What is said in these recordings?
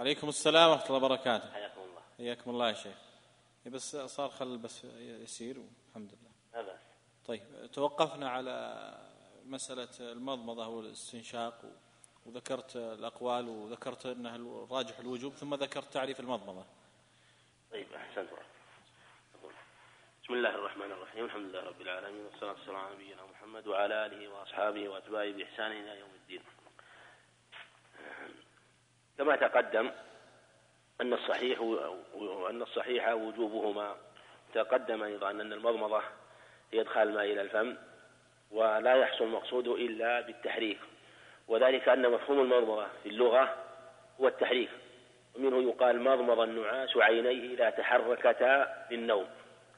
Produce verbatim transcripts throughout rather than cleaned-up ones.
عليكم السلام ورحمة الله وبركاته. حياكم الله. حياكم الله يا شيخ. بس صار خل بس يسير والحمد لله. لا بأس. طيب توقفنا على مسألة المضمضة والاستنشاق وذكرت الأقوال وذكرت أنها الراجح الوجوب ثم ذكرت تعريف المضمضة. طيب أحسنت. بسم الله الرحمن الرحيم الحمد لله رب العالمين والصلاة والسلام على نبينا محمد وعلى آله وأصحابه وأتباعه بإحسان إلى يوم الدين. كما تقدم أن الصحيح وأن الصحيح وجوبهما. تقدم أيضا أن المضمضة هي إدخال الماء إلى الفم ولا يحصل المقصود إلا بالتحريك، وذلك أن مفهوم المضمضة في اللغة هو التحريك، ومنه يقال مضمض النعاس عينيه إذا تحركتا للنوم.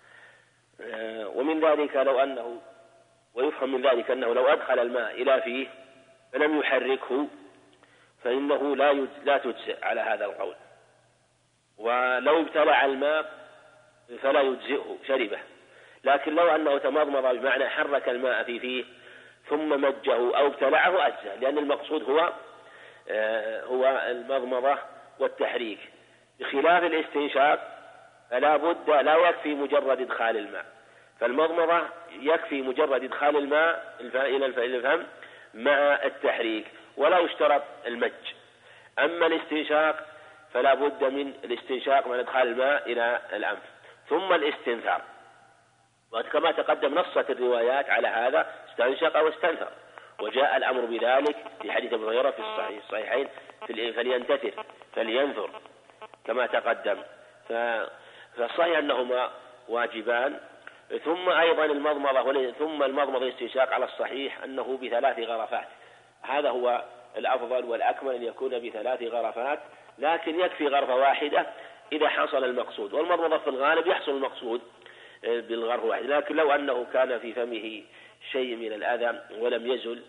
ومن ذلك لو أنه ويفهم من ذلك أنه لو أدخل الماء إلى فيه فلم يحركه فإنه لا لا تجزئ على هذا القول، ولو ابتلع الماء فلا يجزئه شربه. لكن لو أنه تمضمض بمعنى حرك الماء في فيه ثم مجه أو ابتلعه أجزأ، لأن المقصود هو آه هو المضمضة والتحريك، بخلاف الاستنشاق فلا بد لا يكفي مجرد إدخال الماء. فالمضمضة يكفي مجرد إدخال الماء إلى الفم مع التحريك ولا يشترط المج. أما الاستنشاق فلا بد من الاستنشاق مع إدخال الماء إلى الأنف ثم الاستنثار، وكما تقدم نصت الروايات على هذا استنشق واستنثر، وجاء الأمر بذلك في حديث أبي هريرة في الصحيحين فلينتثر فلينثر كما تقدم. فالصحيح أنهما واجبان. ثم أيضا المضمضة ثم المضمضة والاستنشاق على الصحيح أنه بثلاث غرفات، هذا هو الأفضل والأكمل أن يكون بثلاث غرفات، لكن يكفي غرفة واحدة إذا حصل المقصود، والمضمضة في الغالب يحصل المقصود بالغرفة واحدة. لكن لو أنه كان في فمه شيء من الأذى ولم يزل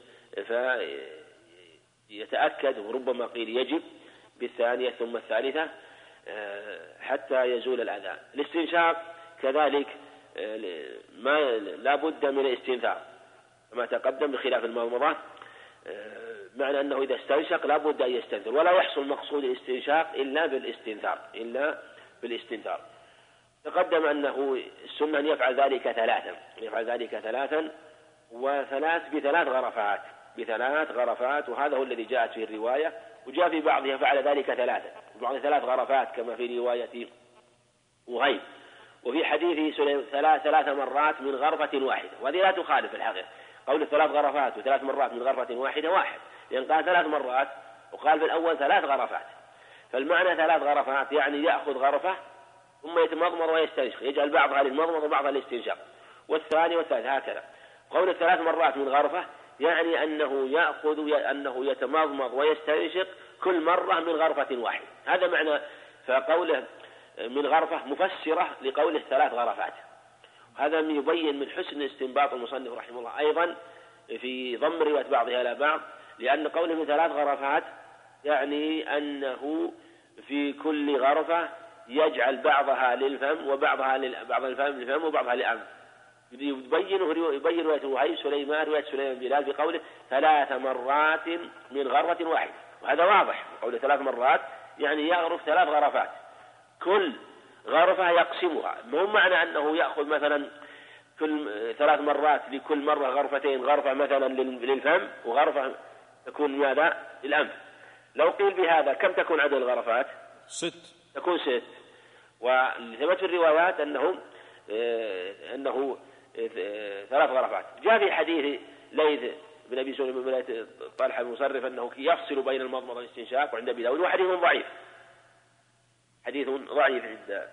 فيتأكد، وربما قيل يجب بالثانية ثم الثالثة حتى يزول الأذى. الاستنشاق كذلك ما لا بد من الاستنثار كما تقدم بخلاف المضمضة، معنى أنه إذا استنشق لا بد أن يستنثر، ولا يحصل مقصود الاستنشاق إلا بالاستنثار إلا بالاستنثار. تقدم أنه السنة أن يفعل ذلك ثلاثا يفعل ذلك ثلاثا وثلاث بثلاث غرفات بثلاث غرفات وهذا هو الذي جاءت فيه الرواية، وجاء في بعضها فعل ذلك ثلاثا وبعض ثلاث غرفات كما في رواية وهيب، وفي حديث ثلاث ثلاث مرات من غرفة واحدة، وهذه لا تخالف الحقيقة. قول ثلاث غرفات وثلاث مرات من غرفة واحدة واحد، لأن قال ثلاث مرات وقال في الأول ثلاث غرفات، فالمعنى ثلاث غرفات يعني يأخذ غرفة ثم يتمضمض ويستنشق، يجعل بعضها للمضمض وبعضها للاستنشاق، والثاني والثالث هكذا. قول الثلاث مرات من غرفة يعني أنه يأخذ أنه يتمضمض ويستنشق كل مرة من غرفة واحدة، هذا معنى. فقوله من غرفة مفسرة لقوله ثلاث غرفات، هذا يبين من حسن استنباط المصنف رحمه الله أيضا في ضم رواية بعضها إلى بعض، لأن قوله من ثلاث غرفات يعني أنه في كل غرفة يجعل بعضها للفم وبعضها لبعض الفم للفم وبعضها للأنف. يبين يبين رواية وهيب سليمان رواية سليمان بلال بقوله ثلاث مرات من غرفة واحدة، وهذا واضح. قوله ثلاث مرات يعني يغرف ثلاث غرفات، كل غرفة يقسمها، مو معنى أنه يأخذ مثلا كل ثلاث مرات لكل مرة غرفتين، غرفة مثلا للفم وغرفة تكون ماذا للأنف. لو قيل بهذا كم تكون عدد الغرفات؟ ست، تكون ست. وثبت في الروايات أنه أنه ثلاث غرفات. جاء في حديث ليث بن أبي سليمان بن ليث طلحة بن مصرف أنه يفصل بين المضمضة والاستنشاق، وعند أبي داود، وحديث ضعيف حديث ضعيف عند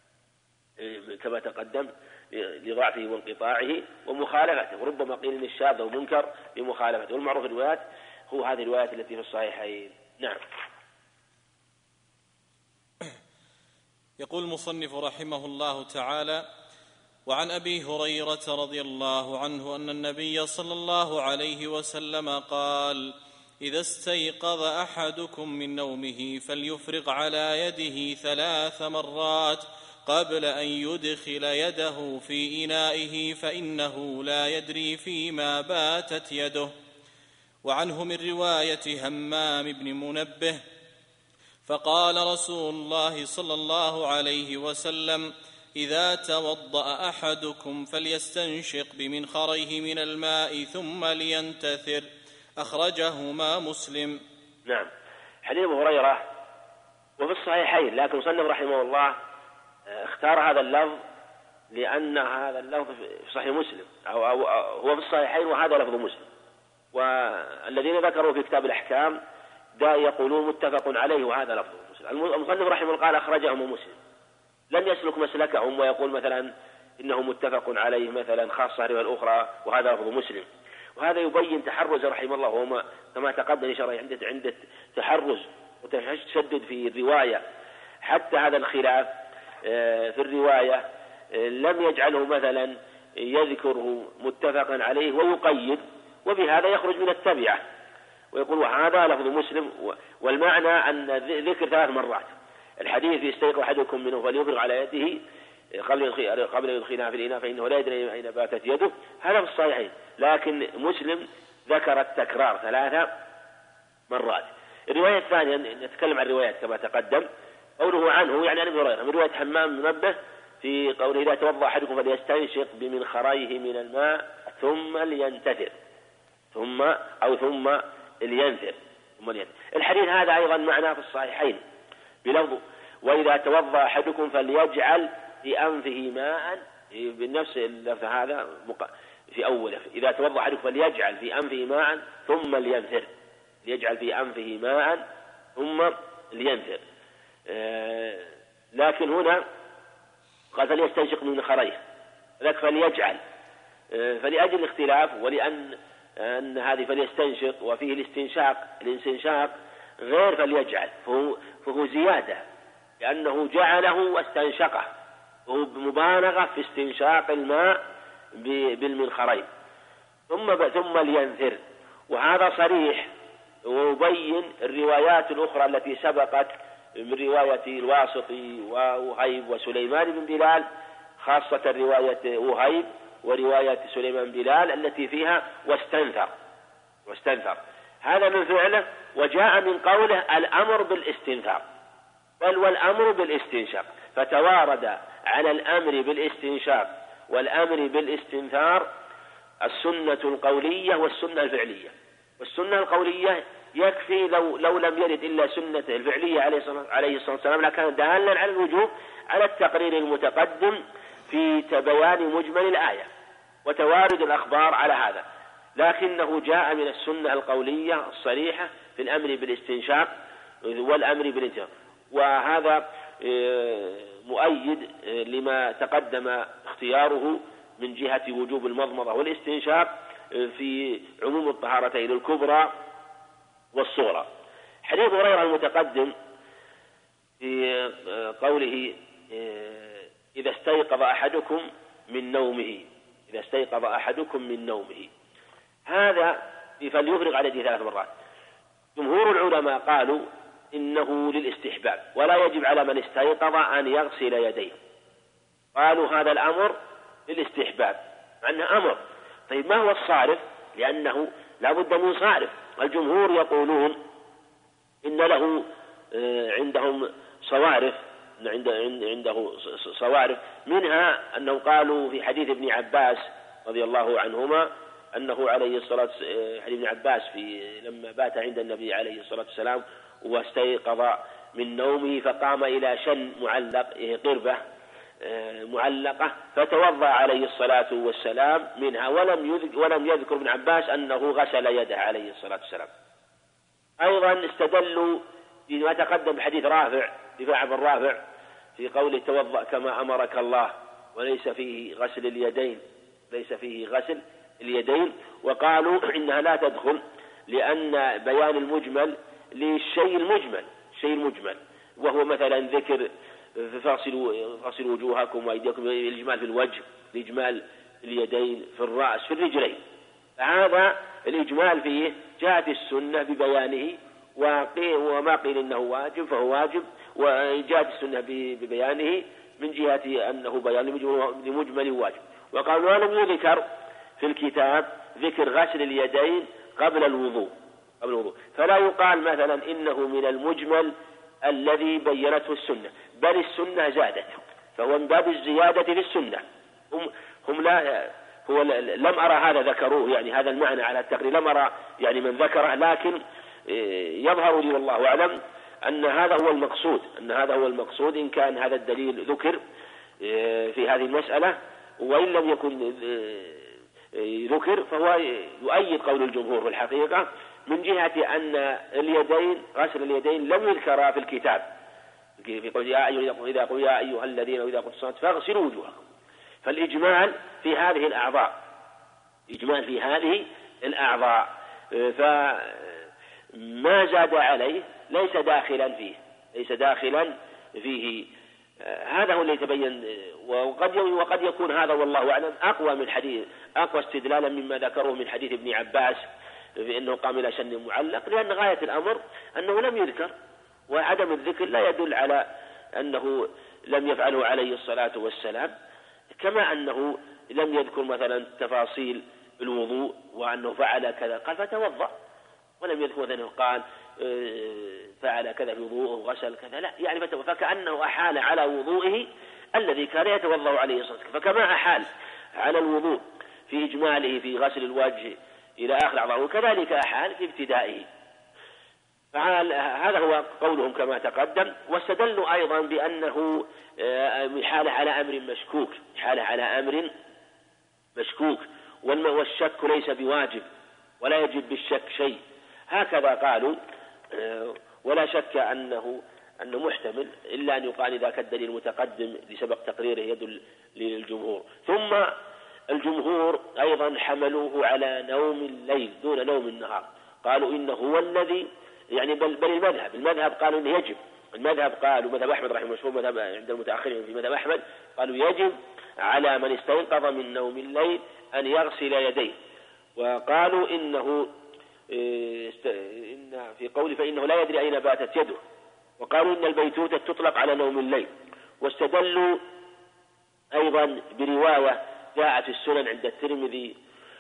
كما تقدم لضعفه وانقطاعه ومخالفته، وربما قيل ان الشاذ او منكر بمخالفته، والمعروف في الروايات هو هذه الروايات التي في الصحيحين. نعم. يقول المصنف رحمه الله تعالى: وعن أبي هريرة رضي الله عنه أن النبي صلى الله عليه وسلم قال: إذا استيقظ أحدكم من نومه فليفرغ على يده ثلاث مرات قبل أن يدخل يده في إنائه فإنه لا يدري فيما باتت يده. وعنه من رواية همام بن منبه: فقال رسول الله صلى الله عليه وسلم: إذا توضأ أحدكم فليستنشق بمنخريه من الماء ثم لينتثر. أخرجهما مسلم. نعم. حديث أبي هريرة وفي الصحيحين، لكن المصنف رحمه الله اختار هذا اللفظ لأن هذا اللفظ في صحيح مسلم أو, أو, أو هو في الصحيحين وهذا لفظ مسلم، والذين ذكروا في كتاب الأحكام دا يقولون متفق عليه وهذا لفظ مسلم. المصنف رحمه الله قال أخرجهم مسلم، لم يسلك مسلكهم ويقول مثلا إنه متفق عليه مثلا خاصة رواية الأخرى وهذا لفظ مسلم. وهذا يبين تحرز رحمه الله، وما كما تقدم شرعي عند عند تحرز وتشدد في الرواية، حتى هذا الخلاف في الرواية لم يجعله مثلا يذكره متفقا عليه ويقيد، وبهذا يخرج من التبعة ويقول وهذا لفظ مسلم. والمعنى أن ذكر ثلاث مرات الحديث: يستيقظ أحدكم منه فليفرغ على يده قبل قبل يدخلها في الإناء فإنه لا يدري أين باتت يده، هذا في الصحيحين. لكن مسلم ذكر التكرار ثلاث مرات. الرواية الثانية نتكلم عن الروايات كما تقدم، قوله عنه يعني عن ابي هريرة من رواية حمام منبه في قوله: إذا توضأ أحدكم فليستنشق بمنخريه من الماء ثم لينتثر، ثم أو ثم لينثر ثم لينثر. الحديث هذا أيضا معناه في الصحيحين بلفظ: وإذا توضأ أحدكم فليجعل في أنفه ماء، بنفس اللفظ هذا في أوله: إذا توضأ أحدكم فليجعل في أنفه ماء ثم لينثر، ليجعل في أنفه ماء ثم لينثر. آه لكن هنا قال فليستنشق من منخريه، ذاك فليجعل، آه فلأجل الاختلاف ولأن أن هذه فليستنشق وفيه الاستنشاق، الاستنشاق غير فليجعل، فهو, فهو زيادة لأنه جعله واستنشقه، وهو مبالغة في استنشاق الماء بالمنخرين. ثم ثم لينثر، وهذا صريح ويبين الروايات الأخرى التي سبقت من رواية الواسطي ووهيب وسليمان بن بلال، خاصة رواية وهيب ورواية سليمان بن بلال التي فيها واستنثر واستنثر هذا من فعله، وجاء من قوله الأمر بالاستنثار بل والأمر بالاستنشاق، فتوارد على الأمر بالاستنشاق والأمر بالاستنثار السنة القولية والسنة الفعلية. والسنة القولية يكفي لو, لو لم يرد إلا سنة الفعلية عليه الصلاة والسلام لكان دالا على الوجوب على التقرير المتقدم في بيان مجمل الآية وتوارد الأخبار على هذا، لكنه جاء من السنة القولية الصريحة في الأمر بالاستنشاق والأمر بالانتهاء، وهذا مؤيد لما تقدم اختياره من جهة وجوب المضمضة والاستنشاق في عموم الطهارتين الكبرى والصغرى. حديث هريرة المتقدم في قوله: إذا استيقظ أحدكم من نومه، إذا استيقظ أحدكم من نومه، هذا فليفرغ على يده ثلاث مرات. جمهور العلماء قالوا إنه للاستحباب ولا يجب على من استيقظ أن يغسل يديه، قالوا هذا الأمر للاستحباب مع أنه أمر. طيب ما هو الصارف؟ لأنه لا بد من صارف. الجمهور يقولون إن له عندهم صوارف، عنده صوارف، منها أنه قالوا في حديث ابن عباس رضي الله عنهما أنه عليه الصلاة حديث ابن عباس في لما بات عند النبي عليه الصلاة والسلام واستيقظ من نومه فقام إلى شن معلق قربة معلقة فتوضأ عليه الصلاة والسلام منها، ولم يذكر, ولم يذكر ابن عباس أنه غسل يده عليه الصلاة والسلام. أيضا استدلوا بما تقدم بحديث رافع رفاعة بن رافع في قوله: توضأ كما أمرك الله، وليس فيه غسل اليدين، ليس فيه غسل اليدين، وقالوا إنها لا تدخل لأن بيان المجمل للشيء المجمل، شيء المجمل وهو مثلا ذكر فاصلوا فاصلوا وجوهكم وأيديكم، الإجمال في الوجه، الإجمال في اليدين، في الرأس، في الرجلين. هذا الإجمال فيه جاءت السنة ببيانه، وما قيل إنه واجب فهو واجب، وجاءت السنة ببيانه من جهة أنه بيان لمجمل واجب. وقالوا ولم يذكر في الكتاب ذكر غسل اليدين قبل الوضوء قبل الوضوء فلا يقال مثلا إنه من المجمل الذي بينته السنة، بل السنة زادت، فهو من باب الزيادة في السنة. هم, هم لا هو لم أرى هذا ذكروه، يعني هذا المعنى على التقرير لم أرى يعني من ذكره، لكن يظهر لي والله أعلم أن هذا هو المقصود، أن هذا هو المقصود إن كان هذا الدليل ذكر في هذه المسألة، وإن لم يكن ذكر فهو يؤيد قول الجمهور في الحقيقة، من جهة أن اليدين غسل اليدين لم يذكر في الكتاب في قول يا أيها إذا قل يا أيها الذين وإذا قلت الصلاة فاغسلوا وجوهكم، فالإجمال في هذه الأعضاء، إجمال في هذه الأعضاء، فما زاد عليه ليس داخلا فيه، ليس داخلا فيه. هذا هو اللي يتبين، وقد وقد يكون هذا والله أعلم أقوى من حديث، أقوى استدلالا مما ذكروه من حديث ابن عباس في أنه قام إلى شن معلق، لأن غاية الأمر أنه لم يذكر، وعدم الذكر لا يدل على أنه لم يفعله عليه الصلاة والسلام، كما أنه لم يذكر مثلا تفاصيل الوضوء وأنه فعل كذا قال فتوضأ، ولم يذكر مثلا قال فعل كذا في وضوءه وغسل كذا، لا يعني فكأنه أحال على وضوئه الذي كان يتوضأ عليه الصلاة والسلام، فكما أحال على الوضوء في إجماله في غسل الوجه إلى آخر أعضائه وكذلك أحال في ابتدائه. هذا هو قولهم كما تقدم. واستدلوا أيضا بأنه حالة على أمر مشكوك، حالة على أمر مشكوك، والشك ليس بواجب ولا يجب بالشك شيء، هكذا قالوا، ولا شك أنه أنه محتمل إلا أن يقال ذاك الدليل المتقدم لسبق تقريره يدل للجمهور. ثم الجمهور أيضا حملوه على نوم الليل دون نوم النهار، قالوا إنه هو الذي يعني بل, بل المذهب المذهب قالوا إنه يجب، المذهب قالوا مذهب أحمد رحمه الله، مذهب عند المتأخرين في مذهب أحمد قالوا يجب على من استيقظ من نوم الليل أن يغسل يديه، وقالوا إنه إن في قول فإنه لا يدري أين باتت يده، وقالوا إن البيتوتة تطلق على نوم الليل. واستدلوا أيضا برواية جاءت في السنن عند الترمذي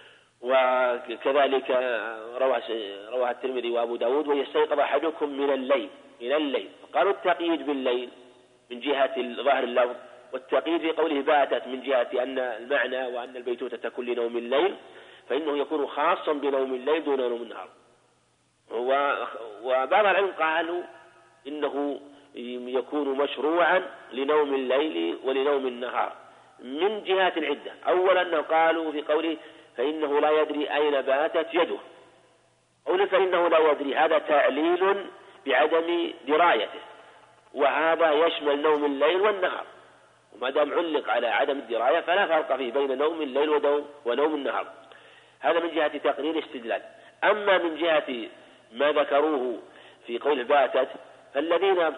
وكذلك رواه الترمذي وأبو داود، ويستيقظ أحدكم من الليل من الليل، قالوا التقييد بالليل من جهة ظاهر اللفظ، والتقييد في قوله باتت من جهة أن المعنى وأن البيتوتة تكون لنوم الليل، فإنه يكون خاصا بنوم الليل دون نوم النهار. وبعض العلم قالوا إنه يكون مشروعا لنوم الليل ولنوم النهار من جهات عدة. أولا أنه قالوا في قوله فإنه لا يدري أين باتت يده، قوله فإنه لا يدري هذا تعليل بعدم درايته، وهذا يشمل نوم الليل والنهار، وما دام علق على عدم الدراية فلا فرق فيه بين نوم الليل ونوم النهار. هذا من جهة تقرير استدلال. أما من جهة ما ذكروه في قول باتت فالذين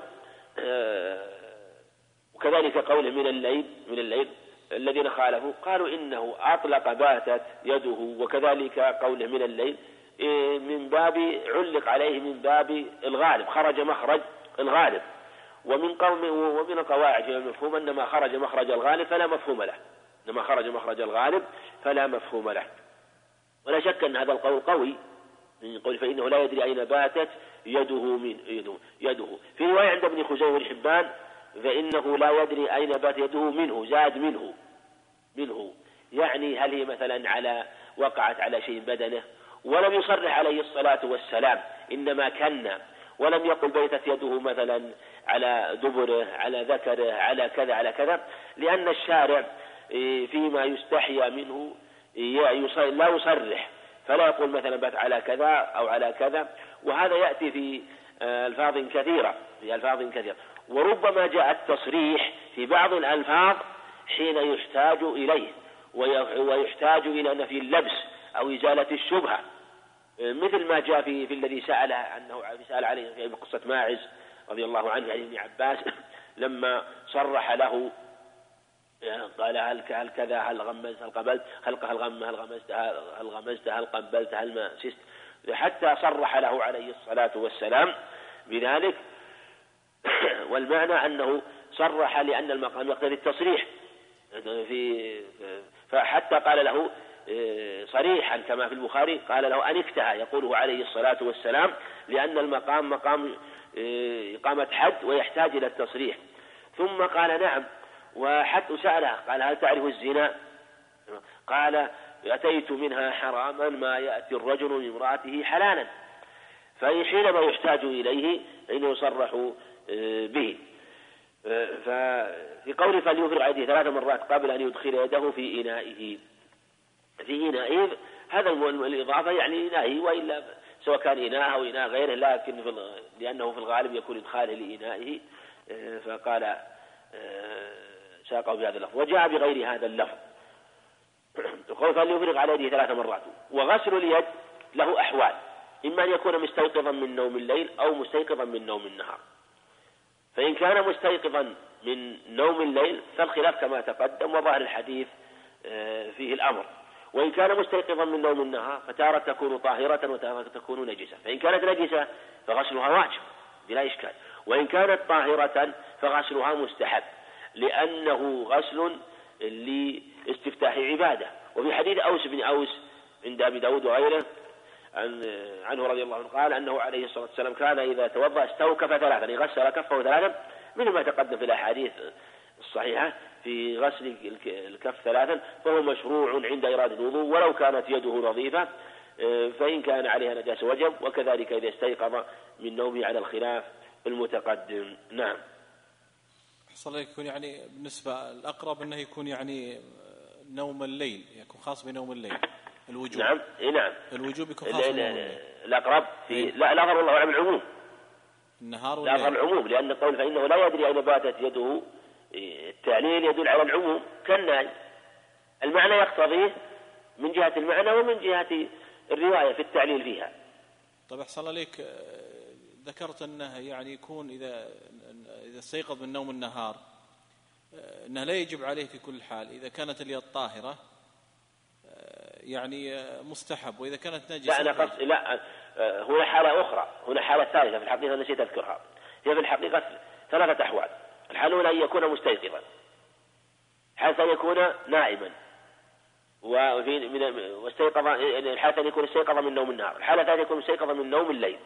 وكذلك قوله من الليل من الليل الذين خالفوا قالوا إنه أطلق باتت يده، وكذلك قوله من الليل من باب علق عليه من باب الغالب، خرج مخرج الغالب، ومن قوم ومن القواعد المفهوم أن ما خرج مخرج الغالب فلا مفهوم له، إنما خرج مخرج الغالب فلا مفهوم له. ولا شك أن هذا القول قوي من قول فإنه لا يدري أين باتت يده من يده, يده. في رواية عند ابن خزيمة والحبان فإنه لا يدري أين بات يده منه، زاد منه منه يعني هل هي مثلا على وقعت على شيء بدنه، ولم يصرح عليه الصلاة والسلام، إنما كنا، ولم يقل بيتت يده مثلا على دبره على ذكره على كذا على كذا، لأن الشارع فيما يستحيا منه لا يصرح، فلا يقول مثلا بات على كذا أو على كذا، وهذا يأتي في ألفاظ كثيرة في ألفاظ كثيرة وربما جاء التصريح في بعض الألفاظ حين يحتاج إليه ويحتاج إلى نفي اللبس أو إزالة الشبهة، مثل ما جاء في, في الذي سأل أنه سأل عليه في قصة ماعز رضي الله عنه عن ابن عباس لما صرح له قال هل هل كذا هل غمزت هل قبلت هل هل غم هل غمزت هل غمزت هل قبلت هل مسست، حتى صرح له عليه الصلاة والسلام بذلك. والمعنى أنه صرح لأن المقام يقتضي التصريح، في فحتى قال له صريحا كما في البخاري قال له أنكتها، يقوله عليه الصلاة والسلام، لأن المقام مقام إقامة حد ويحتاج إلى التصريح. ثم قال نعم، وحتى سأله قال هل تعرف الزنا؟ قال أتيت منها حراما ما يأتي الرجل من امرأته حلالا، فحينما يحتاج إليه فإنه يصرح به. ففي قوله فليفرغ يده ثلاث مرات قبل أن يدخل يده في إنائه، في إنائه هذا الإضافة يعني إنائه، وإلا سواء كان إناء أو إناء غيره، لكن في لأنه في الغالب يكون إدخاله لإنائه، فقال ساقه بهذا اللفظ. وجاء بغير هذا اللفظ قول فليفرغ على يده ثلاث مرات. وغسل اليد له أحوال، إما أن يكون مستيقظا من نوم الليل أو مستيقظا من نوم النهار. فإن كان مستيقظا من نوم الليل فالخلاف كما تقدم، وظاهر الحديث فيه الأمر. وإن كان مستيقظا من نوم النهار فتارة تكون طاهرة وتارة تكون نجسة، فإن كانت نجسة فغسلها واجب بلا إشكال، وإن كانت طاهرة فغسلها مستحب، لأنه غسل لاستفتاح عبادة. وفي حديث أوس بن أوس عند أبي داود وغيره عن عنه رضي الله عنه قال أنه عليه الصلاة والسلام كان إذا توضأ استوكف ثلاثا، يعني غسل كفه ثلاثا، مثل ما تقدم في الأحاديث الصحيحة في غسل الكف ثلاثا، فهو مشروع عند إرادة الوضوء ولو كانت يده نظيفة، فإن كان عليها نجاسة وجب، وكذلك إذا استيقظ من نومه على الخلاف المتقدم. نعم. أحسن الله يكون يعني بالنسبة الأقرب أنه يكون يعني نوم الليل، يكون خاص بنوم الليل الوجوب. نعم إيه نعم الوجوب يكون خاص بنوم الليل. الأقرب في إيه؟ لا الأظهر والله أعلم العموم، النهار والليل. الأظهر العموم، لأن القول فإنه لا يدري أين باتت يده، التعليل يدل على العموم كالناي، المعنى يقتضيه من جهة المعنى ومن جهة الرواية في التعليل فيها. طيب أحسن الله عليك، ذكرت أنه يعني يكون إذا إذا استيقظ من نوم النهار أنه لا يجب عليه في كل حال، إذا كانت اليد طاهرة يعني مستحب، وإذا كانت نجسة لا أنا قصد لا، هنا حالة أخرى، هنا حالة ثالثة في الحقيقة نسيت أذكرها. هي في الحقيقة ثلاثة أحوال. الحالة الأولى أن يكون مستيقظا، الحالة أن يكون نائما، وفي من واستيقظ، الحالة أن يكون استيقظ من نوم النهار، الحالة الثانية يكون مستيقظا من نوم الليل.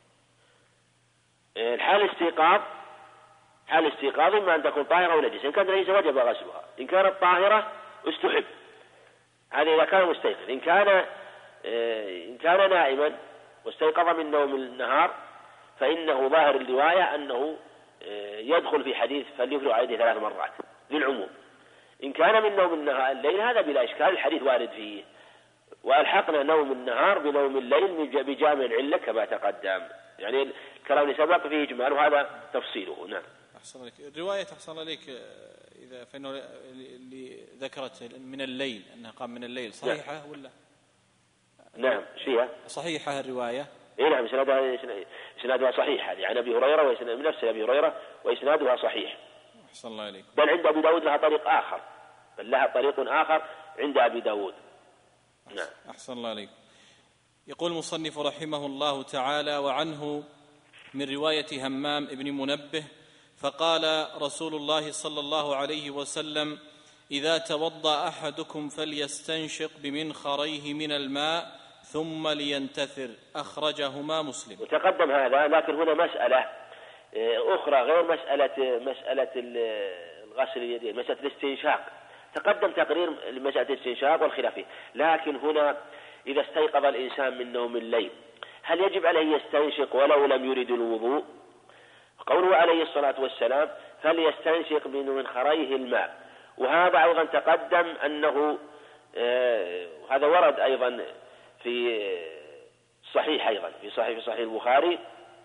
الحالة الاستيقاظ حال الاستيقاظ إما أن تكون طاهرة أو نجسة، إن كانت نجسة وجب غسلها، إن كانت طاهرة استحب، هذا إذا كان مستيقظ. إن كان إن كان نائما واستيقظ من نوم النهار فإنه ظاهر الرواية أنه يدخل في حديث فليفرغ على يده ثلاث مرات للعموم. إن كان من نوم النهار الليل هذا بلا إشكال، الحديث وارد فيه، وألحقنا نوم النهار بنوم الليل بجامع العلة كما تقدم، يعني الكلام اللي سبق فيه إجمال وهذا تفصيله. نعم. أحسن لك. الرواية أحسن لك إذا فإنه اللي ذكرت من الليل أنها قام من الليل صحيحة نعم. ولا؟ نعم شيئا صحيحة الرواية. إيه نعم، إسنادها إسنادها صحيح، هذه عن أبي هريرة وإسناد من نفس أبي هريرة وإسنادها صحيح. أحسن الله عليك. بل عند أبي داود لها طريق آخر، بل لها طريق آخر عند أبي داود. نعم. أحسن الله عليك. يقول المصنف رحمه الله تعالى: وعنه من رواية همام ابن منبه فقال رسول الله صلى الله عليه وسلم: إذا توضأ أحدكم فليستنشق بمنخريه من الماء ثم لينتثر، أخرجهما مسلم. وتقدم هذا، لكن هنا مسألة أخرى غير مسألة مسألة الغسل اليدين، مسألة الاستنشاق. تقدم تقرير مسألة الاستنشاق والخلاف فيه، لكن هنا إذا استيقظ الإنسان من نوم الليل هل يجب عليه يستنشق ولو لم يرد الوضوء؟ قوله عليه الصلاة والسلام فليستنشق بمنخريه الماء، وهذا أيضا تقدم أنه آه هذا ورد أيضا في صحيح أيضا في صحيح في صحيح البخاري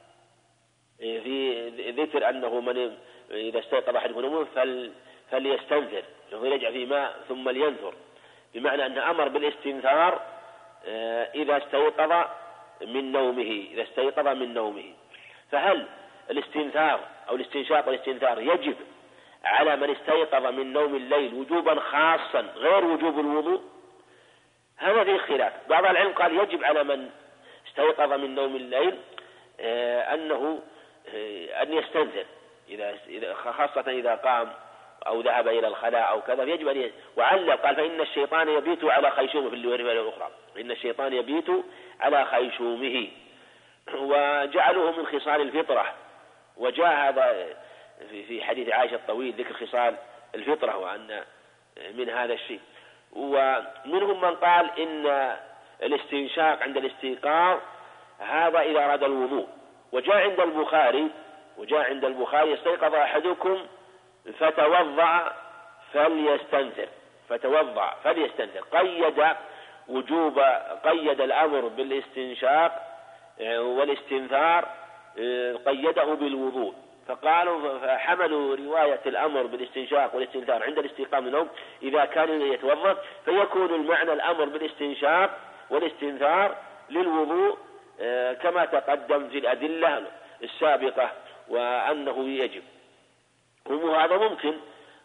في ذكر أنه من إذا استيقظ أحدكم من نومه فل فليستنثر، يرجع في ماء ثم لينثر، بمعنى أن أمر بالاستنثار آه إذا استيقظ من نومه إذا استيقظ من نومه. فهل الاستنثار أو الاستنشاق والاستنثار يجب على من استيقظ من نوم الليل وجوبا خاصا غير وجوب الوضوء؟ هذا فيه خلاف. بعض العلم قال يجب على من استيقظ من نوم الليل آه أنه آه أن يستنثر، إذا خاصة إذا قام أو ذهب إلى الخلاء أو كذا يجب أن ي... وعلق قال فإن الشيطان يبيت على خيشومه في الرواية الأخرى، إن الشيطان يبيت على خيشومه، وجعلوه من خصال الفطرة وجاء هذا في حديث عائشة الطويل ذكر خصال الفطرة وأن من هذا الشيء. ومنهم من قال إن الاستنشاق عند الاستيقاظ هذا إذا أراد الوضوء. وجاء عند البخاري وجاء عند البخاري استيقظ أحدكم فتوضأ فليستنثر فتوضأ فليستنثر قيد وجوب قيد الأمر بالاستنشاق والاستنثار قيده بالوضوء، فقالوا فحملوا رواية الأمر بالاستنشاق والاستنثار عند الاستيقاظ من النوم إذا كان يتوضأ، فيكون المعنى الأمر بالاستنشاق والاستنثار للوضوء كما تقدم في الأدلة السابقة وأنه يجب. وهذا ممكن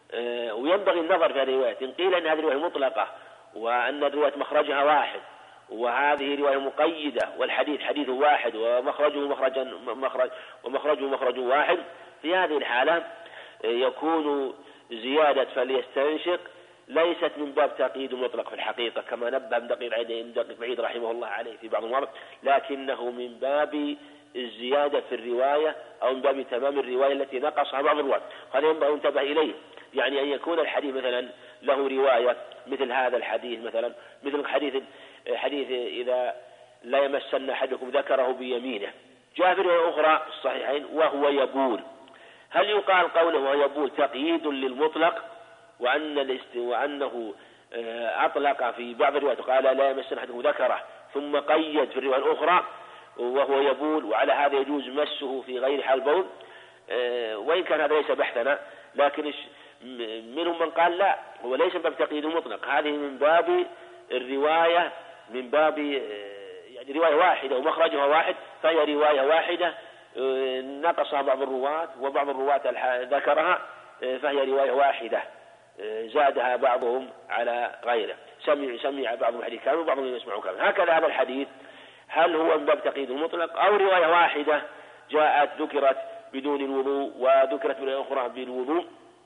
وينبغي النظر في هذه الرواية. إن قيل أن هذه الرواية مطلقة وأن الرواية مخرجها واحد وهذه رواية مقيدة والحديث حديث واحد ومخرجه مخرجا مخرج ومخرجه مخرج واحد، في هذه الحالة يكون زيادة فليستنشق ليست من باب تقييد مطلق في الحقيقة كما نبه ابن دقيق العيد رحمه الله عليه في بعض المواضع، لكنه من باب الزيادة في الرواية أو من باب تمام الرواية التي نقصها بعض الرواة. هذا ينبغي ينتبه إليه، يعني أن يكون الحديث مثلا له رواية مثل هذا الحديث، مثلا مثل حديث حديث إذا لا يمسن أحدكم ذكره بيمينه، جاء في رواية أخرى الصحيحين وهو يبول. هل يقال قوله وهو يبول تقييد للمطلق وأن وأنه أطلق في بعض الروايات قال لا يمسن أحدكم ذكره ثم قيد في الرواية الأخرى وهو يبول، وعلى هذا يجوز مسه في غير حال بول؟ وإن كان هذا ليس بحثنا، لكن منهم من قال لا، هو ليس من باب تقييد مطلق، هذه من باب الرواية من باب يعني رواية واحدة ومخرجها واحد، فهي رواية واحدة نقصها بعض الرواة وبعض الرواة ذكرها، فهي رواية واحدة زادها بعضهم على غيره، سمع سمع بعضهم الحديث كامل وبعضهم يسمعه كامل. هكذا هذا الحديث هل هو من باب تقييد المطلق أو رواية واحدة جاءت ذكرت بدون الوضوء وذكرت من أخرى بالوضوء؟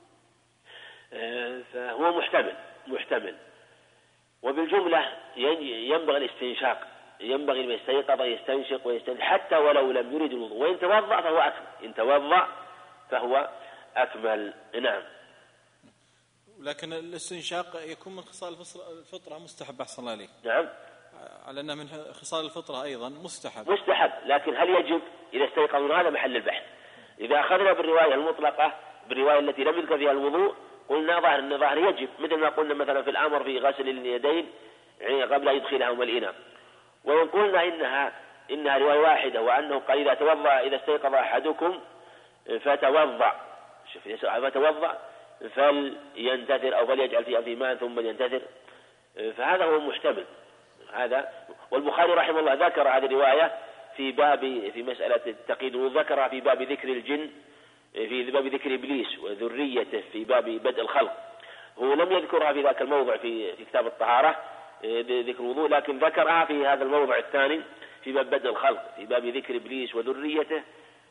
فهو محتمل محتمل وبالجملة ينبغي الاستنشاق، ينبغي أن يستيقظ يستنشق ويستنشق حتى ولو لم يريد الوضوء، وإن توضأ فهو أكمل، إن توضأ فهو أكمل. نعم. لكن الاستنشاق يكون من خصال الفطرة مستحب أحسن الله عليك. نعم. على أنه من خصال الفطرة أيضا مستحب مستحب، لكن هل يجب إذا استيقظ؟ من هذا محل البحث. إذا أخذنا بالرواية المطلقة بالرواية التي لم يذكر فيها الوضوء قلنا ظاهر أن ظاهر يجب، مثل ما قلنا مثلا في الأمر في غسل اليدين قبل أن يدخلهما الإناء. وإن قلنا إنها إنها رواية واحدة وأنه قال إذا توضأ إذا استيقظ أحدكم فتوضأ فتوضأ فلينتثر أو فليجعل في أنفه ماء ثم ينتثر، فهذا هو محتمل هذا. والبخاري رحمه الله ذكر هذه الرواية في باب في مسألة التقييد، وذكرها في باب ذكر الجن في باب ذكر إبليس وذريته في باب بدء الخلق. هو لم يذكرها في ذاك الموضع في, في كتاب الطهارة ذكر الوضوء، لكن ذكرها في هذا الموضع الثاني في باب بدء الخلق في باب ذكر إبليس وذريته،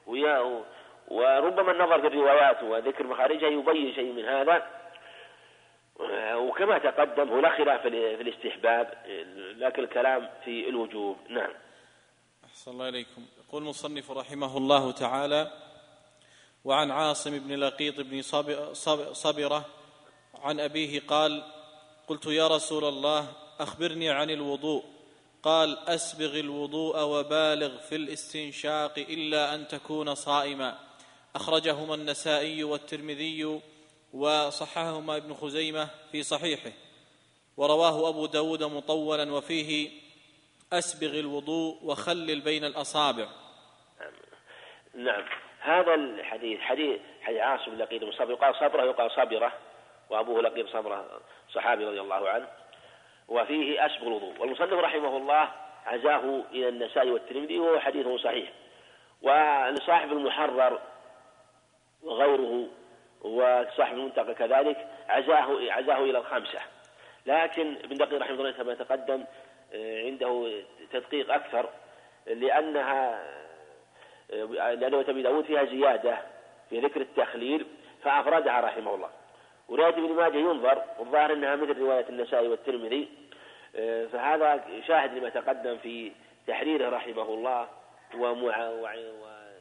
وربما النظر في الروايات وذكر مخارجها يبين شيء من هذا. وكما تقدم هو لا خلاف في الاستحباب، لكن الكلام في الوجوب. نعم. أحسن الله إليكم. يقول المصنف رحمه الله تعالى: وعن عاصم بن لقيط بن صبرة عن أبيه قال: قلت يا رسول الله أخبرني عن الوضوء، قال: أسبغ الوضوء وبالغ في الاستنشاق إلا أن تكون صائما. أخرجهما النسائي والترمذي وصححهما ابن خزيمة في صحيحه، ورواه أبو داود مطولا وفيه: أسبغ الوضوء وخلل بين الأصابع. نعم. هذا الحديث حديث حديث عاصم بن لقيط بن صبرة، يقال صبرة يقال صبرة، وأبوه لقيط صبرة صحابي رضي الله عنه، وفيه أسبغ الوضوء. والمصنف رحمه الله عزاه إلى النسائي والترمذي وهو حديث صحيح، ولصاحب المحرر وغيره وصاحب المنتقى كذلك عزاه عزاه إلى الخمسة، لكن ابن دقيق رحمه الله كما تقدم عنده تدقيق أكثر، لأنها لأنه أبي داود فيها زيادة في ذكر التخليل فأفردها رحمه الله. ورواية ابن ماجه ينظر، والظاهر أنها مثل رواية النسائي والترمذي، فهذا شاهد لما تقدم في تحريره رحمه الله ومع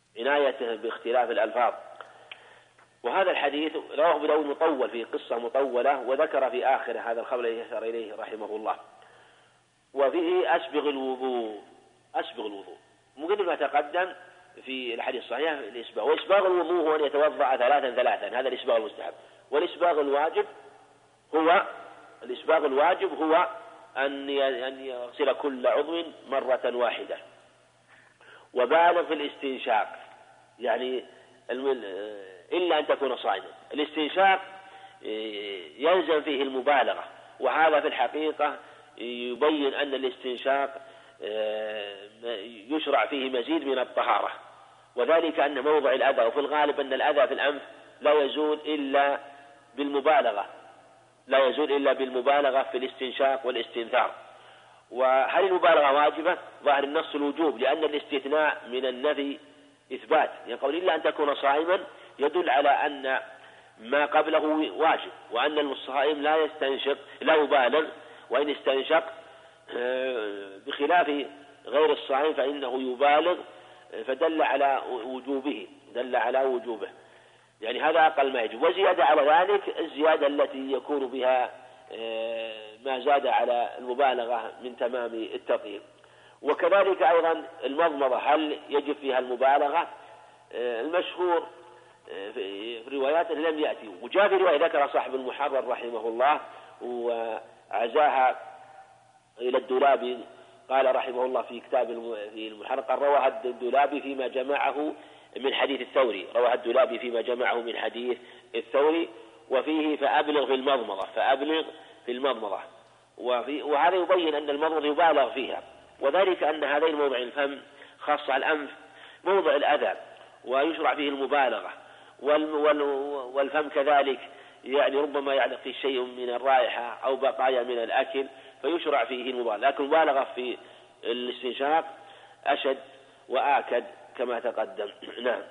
عنايته باختلاف الألفاظ. وهذا الحديث رواه أبو داود مطول في قصة مطولة، وذكر في آخر هذا الخبر الذي يشار إليه رحمه الله. وفيه أسبغ الوضوء، أسبغ الوضوء مقدم ما تقدم في الحديث الصحيح الإسباغ. وإسباغ الوضوء هو أن يتوضأ ثلاثا ثلاثا، هذا الإسباغ المستحب. والإسباغ الواجب هو الإسباغ الواجب هو أن يغسل كل عضو مرة واحدة. وبالغ في الاستنشاق، يعني إلا أن تكون صائما. الاستنشاق يلزم فيه المبالغة، وهذا في الحقيقة يبين أن الاستنشاق يشرع فيه مزيد من الطهارة، وذلك أن موضع الأذى، وفي الغالب أن الأذى في الأنف لا يزول إلا بالمبالغة لا يزول إلا بالمبالغة في الاستنشاق والاستنثار. وهل المبالغة واجبة؟ ظاهر النص الوجوب، لأن الاستثناء من النفي إثبات، يقول إلا أن تكون صائما يدل على أن ما قبله واجب، وأن الصائم لا يستنشق لا يبالغ، وإن استنشق بخلاف غير الصائم فإنه يبالغ، فدل على وجوبه دل على وجوبه يعني هذا أقل ما يجب. وزيادة على ذلك الزيادة التي يكون بها ما زاد على المبالغة من تمام التطهير. وكذلك أيضا المضمضة هل يجب فيها المبالغة؟ المشهور في روايات لم يأتي، وجاء في رواية ذكر صاحب المحرر رحمه الله وعزاها إلى الدولابي، قال رحمه الله في كتاب في المحرر قال رواها الدولابي فيما جمعه من حديث الثوري رواها الدولابي فيما جمعه من حديث الثوري، وفيه فأبلغ في المضمضة فأبلغ في المضمضة وفي وهذا يبين أن المضمضة يبالغ فيها، وذلك أن هذين موضع الفم خاصة الأنف موضع الأذى ويشرع فيه المبالغة، والفم كذلك يعني ربما يعلق فيه شيء من الرائحة أو بقايا من الأكل فيشرع فيه المبالغة، لكن المبالغة في الاستنشاق أشد وآكد كما تقدم. نعم.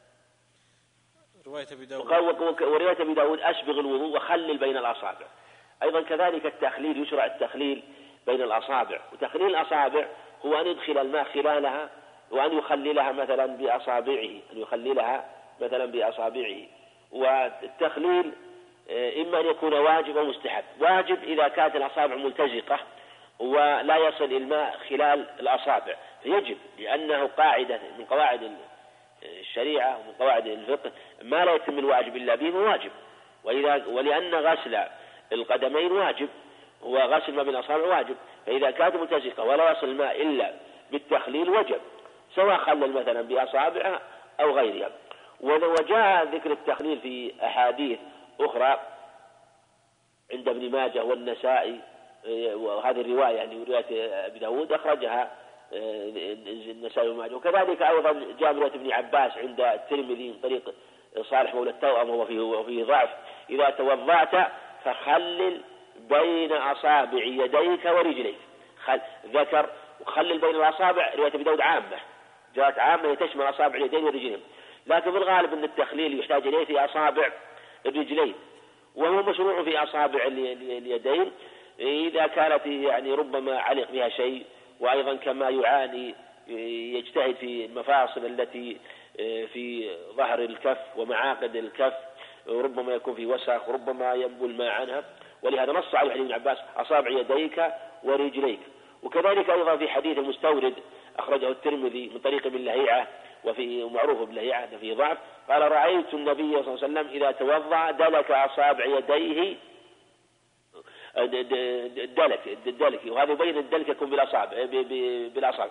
رواية أبي داود ورواية أبي داود أسبغ الوضوء وخلل بين الأصابع. أيضا كذلك التخليل يشرع التخليل بين الأصابع، وتخليل الأصابع هو أن يدخل الماء خلالها وأن يخللها مثلا بأصابعه أن يخللها مثلا بأصابعه. والتخليل إما أن يكون واجب أو مستحب. واجب إذا كانت الأصابع ملتزقة ولا يصل الماء خلال الأصابع فيجب، لأنه قاعدة من قواعد الشريعة ومن قواعد الفقه ما لا يتم الواجب إلا به واجب. وإذا ولأن غسل القدمين واجب وغسل ما بين الأصابع واجب، فإذا كانت ملتزقة ولا يصل الماء إلا بالتخليل وجب، سواء خلل مثلا بأصابعها أو غيرها. وجاء ذكر التخليل في أحاديث أخرى عند ابن ماجه والنسائي، وهذه الرواية يعني رواية أبي داود أخرجها النسائي وماجه. وكذلك أيضا جاء رواية ابن عباس عند الترمذي من طريق صالح مولى التوأم وفيه, وفيه ضعف: إذا توضأت فخلل بين أصابع يديك ورجليك. خل... ذكر وخلل بين الأصابع، رواية أبي داود عامة جاءت عامة تشمل أصابع اليدين والرجلين، لكن في الغالب أن التخليل يحتاج إليه في أصابع الرجلين، وهو مشروع في أصابع اليدين إذا كانت يعني ربما علق بها شيء، وأيضا كما يعاني يجتهد في المفاصل التي في ظهر الكف ومعاقد الكف ربما يكون في وسخ وربما ينبو الماء عنها، ولهذا نص على حديث ابن عباس: أصابع يديك ورجليك. وكذلك أيضا في حديث المستورد أخرجه الترمذي من طريق ابن لهيعة وفي معروف ابن لهيعة في ضعف، قال: رأيت النبي صلى الله عليه وسلم إذا توضأ دلك أصابع يديه دلك دلك وهذا يبين الدلك يكون بالأصابع بالأصابع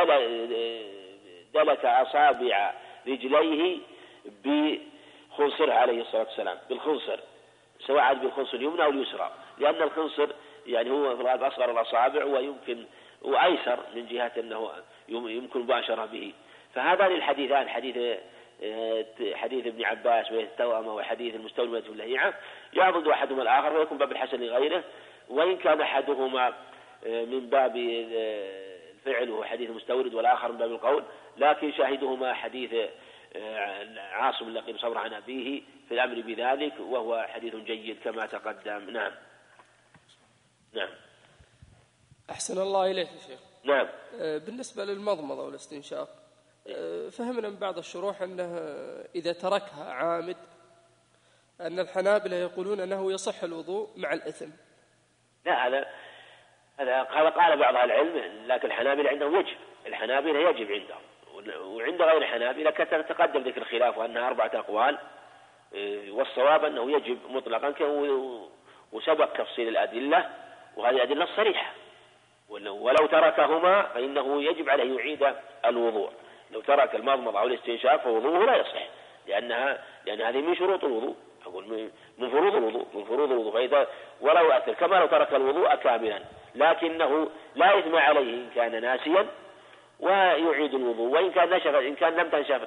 دلك أصابع رجليه بخنصر عليه الصلاة والسلام، بالخنصر، سواء عاد بالخنصر اليمنى أو اليسرى، لأن الخنصر يعني هو في الغالب أصغر الأصابع ويمكن وأيسر من جهة أنه يمكن مباشرة به. فهذان الحديثان، حديث حديث ابن عباس والتوأمة وحديث المستورد في اللهيعة، يعضد أحدهما الآخر ويكون باب الحسن لغيره، وإن كان أحدهما من باب الفعل وهو حديث المستورد والآخر من باب القول، لكن شاهدهما حديث عاصم اللقيم صبر عن أبيه في الأمر بذلك، وهو حديث جيد كما تقدم. نعم. نعم. أحسن الله إليك يا شيخ. نعم. بالنسبة للمضمضة والاستنشاق، فهمنا من بعض الشروح أنه إذا تركها عامد أن الحنابلة يقولون أنه يصح الوضوء مع الإثم. لا، هذا هذا قال بعض أهل العلم، لكن الحنابلة عندهم يجب، الحنابلة يجب عندهم، وعند غير الحنابلة تقدم ذكر الخلاف وأنها أربعة أقوال، والصواب أنه يجب مطلقا، وسبق تفصيل الأدلة، وهذه الأدلة الصريحة. ولو تركهما فإنه يجب عليه يعيد الوضوء. لو ترك المضمضة أو الاستنشاق فوضوءه لا يصح، لأنها لأن هذه من شروط الوضوء، أقول من فروض الوضوء من فروض الوضوء فإذا ولو أثر كما لو ترك الوضوء كاملا، لكنه لا إثم عليه إن كان ناسيا ويعيد الوضوء، وإن كان نشف إن كان لم تنشف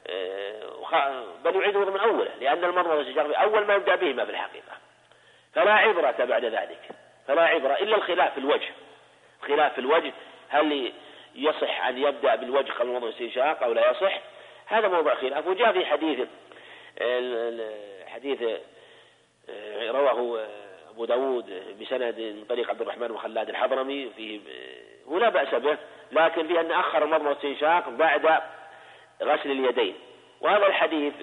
بل يعيد الوضوء من أوله، لأن المضمضة والاستنشاق أول ما يبدأ بهما في الحقيقة، فلا عبرة بعد ذلك، فلا عبرة إلا الخلاف في الوجه. خلاف في الوجه، هل يصح أن يبدأ بالوجه قبل المضمضة والاستنشاق أو لا يصح؟ هذا موضوع خلاف. وجاء في حديث حديث رواه أبو داود بسند من طريق عبد الرحمن بن خلاد الحضرمي فيه هو لا بأس به، لكن فيه أن أخر المضمضة والاستنشاق بعد غسل اليدين، وهذا الحديث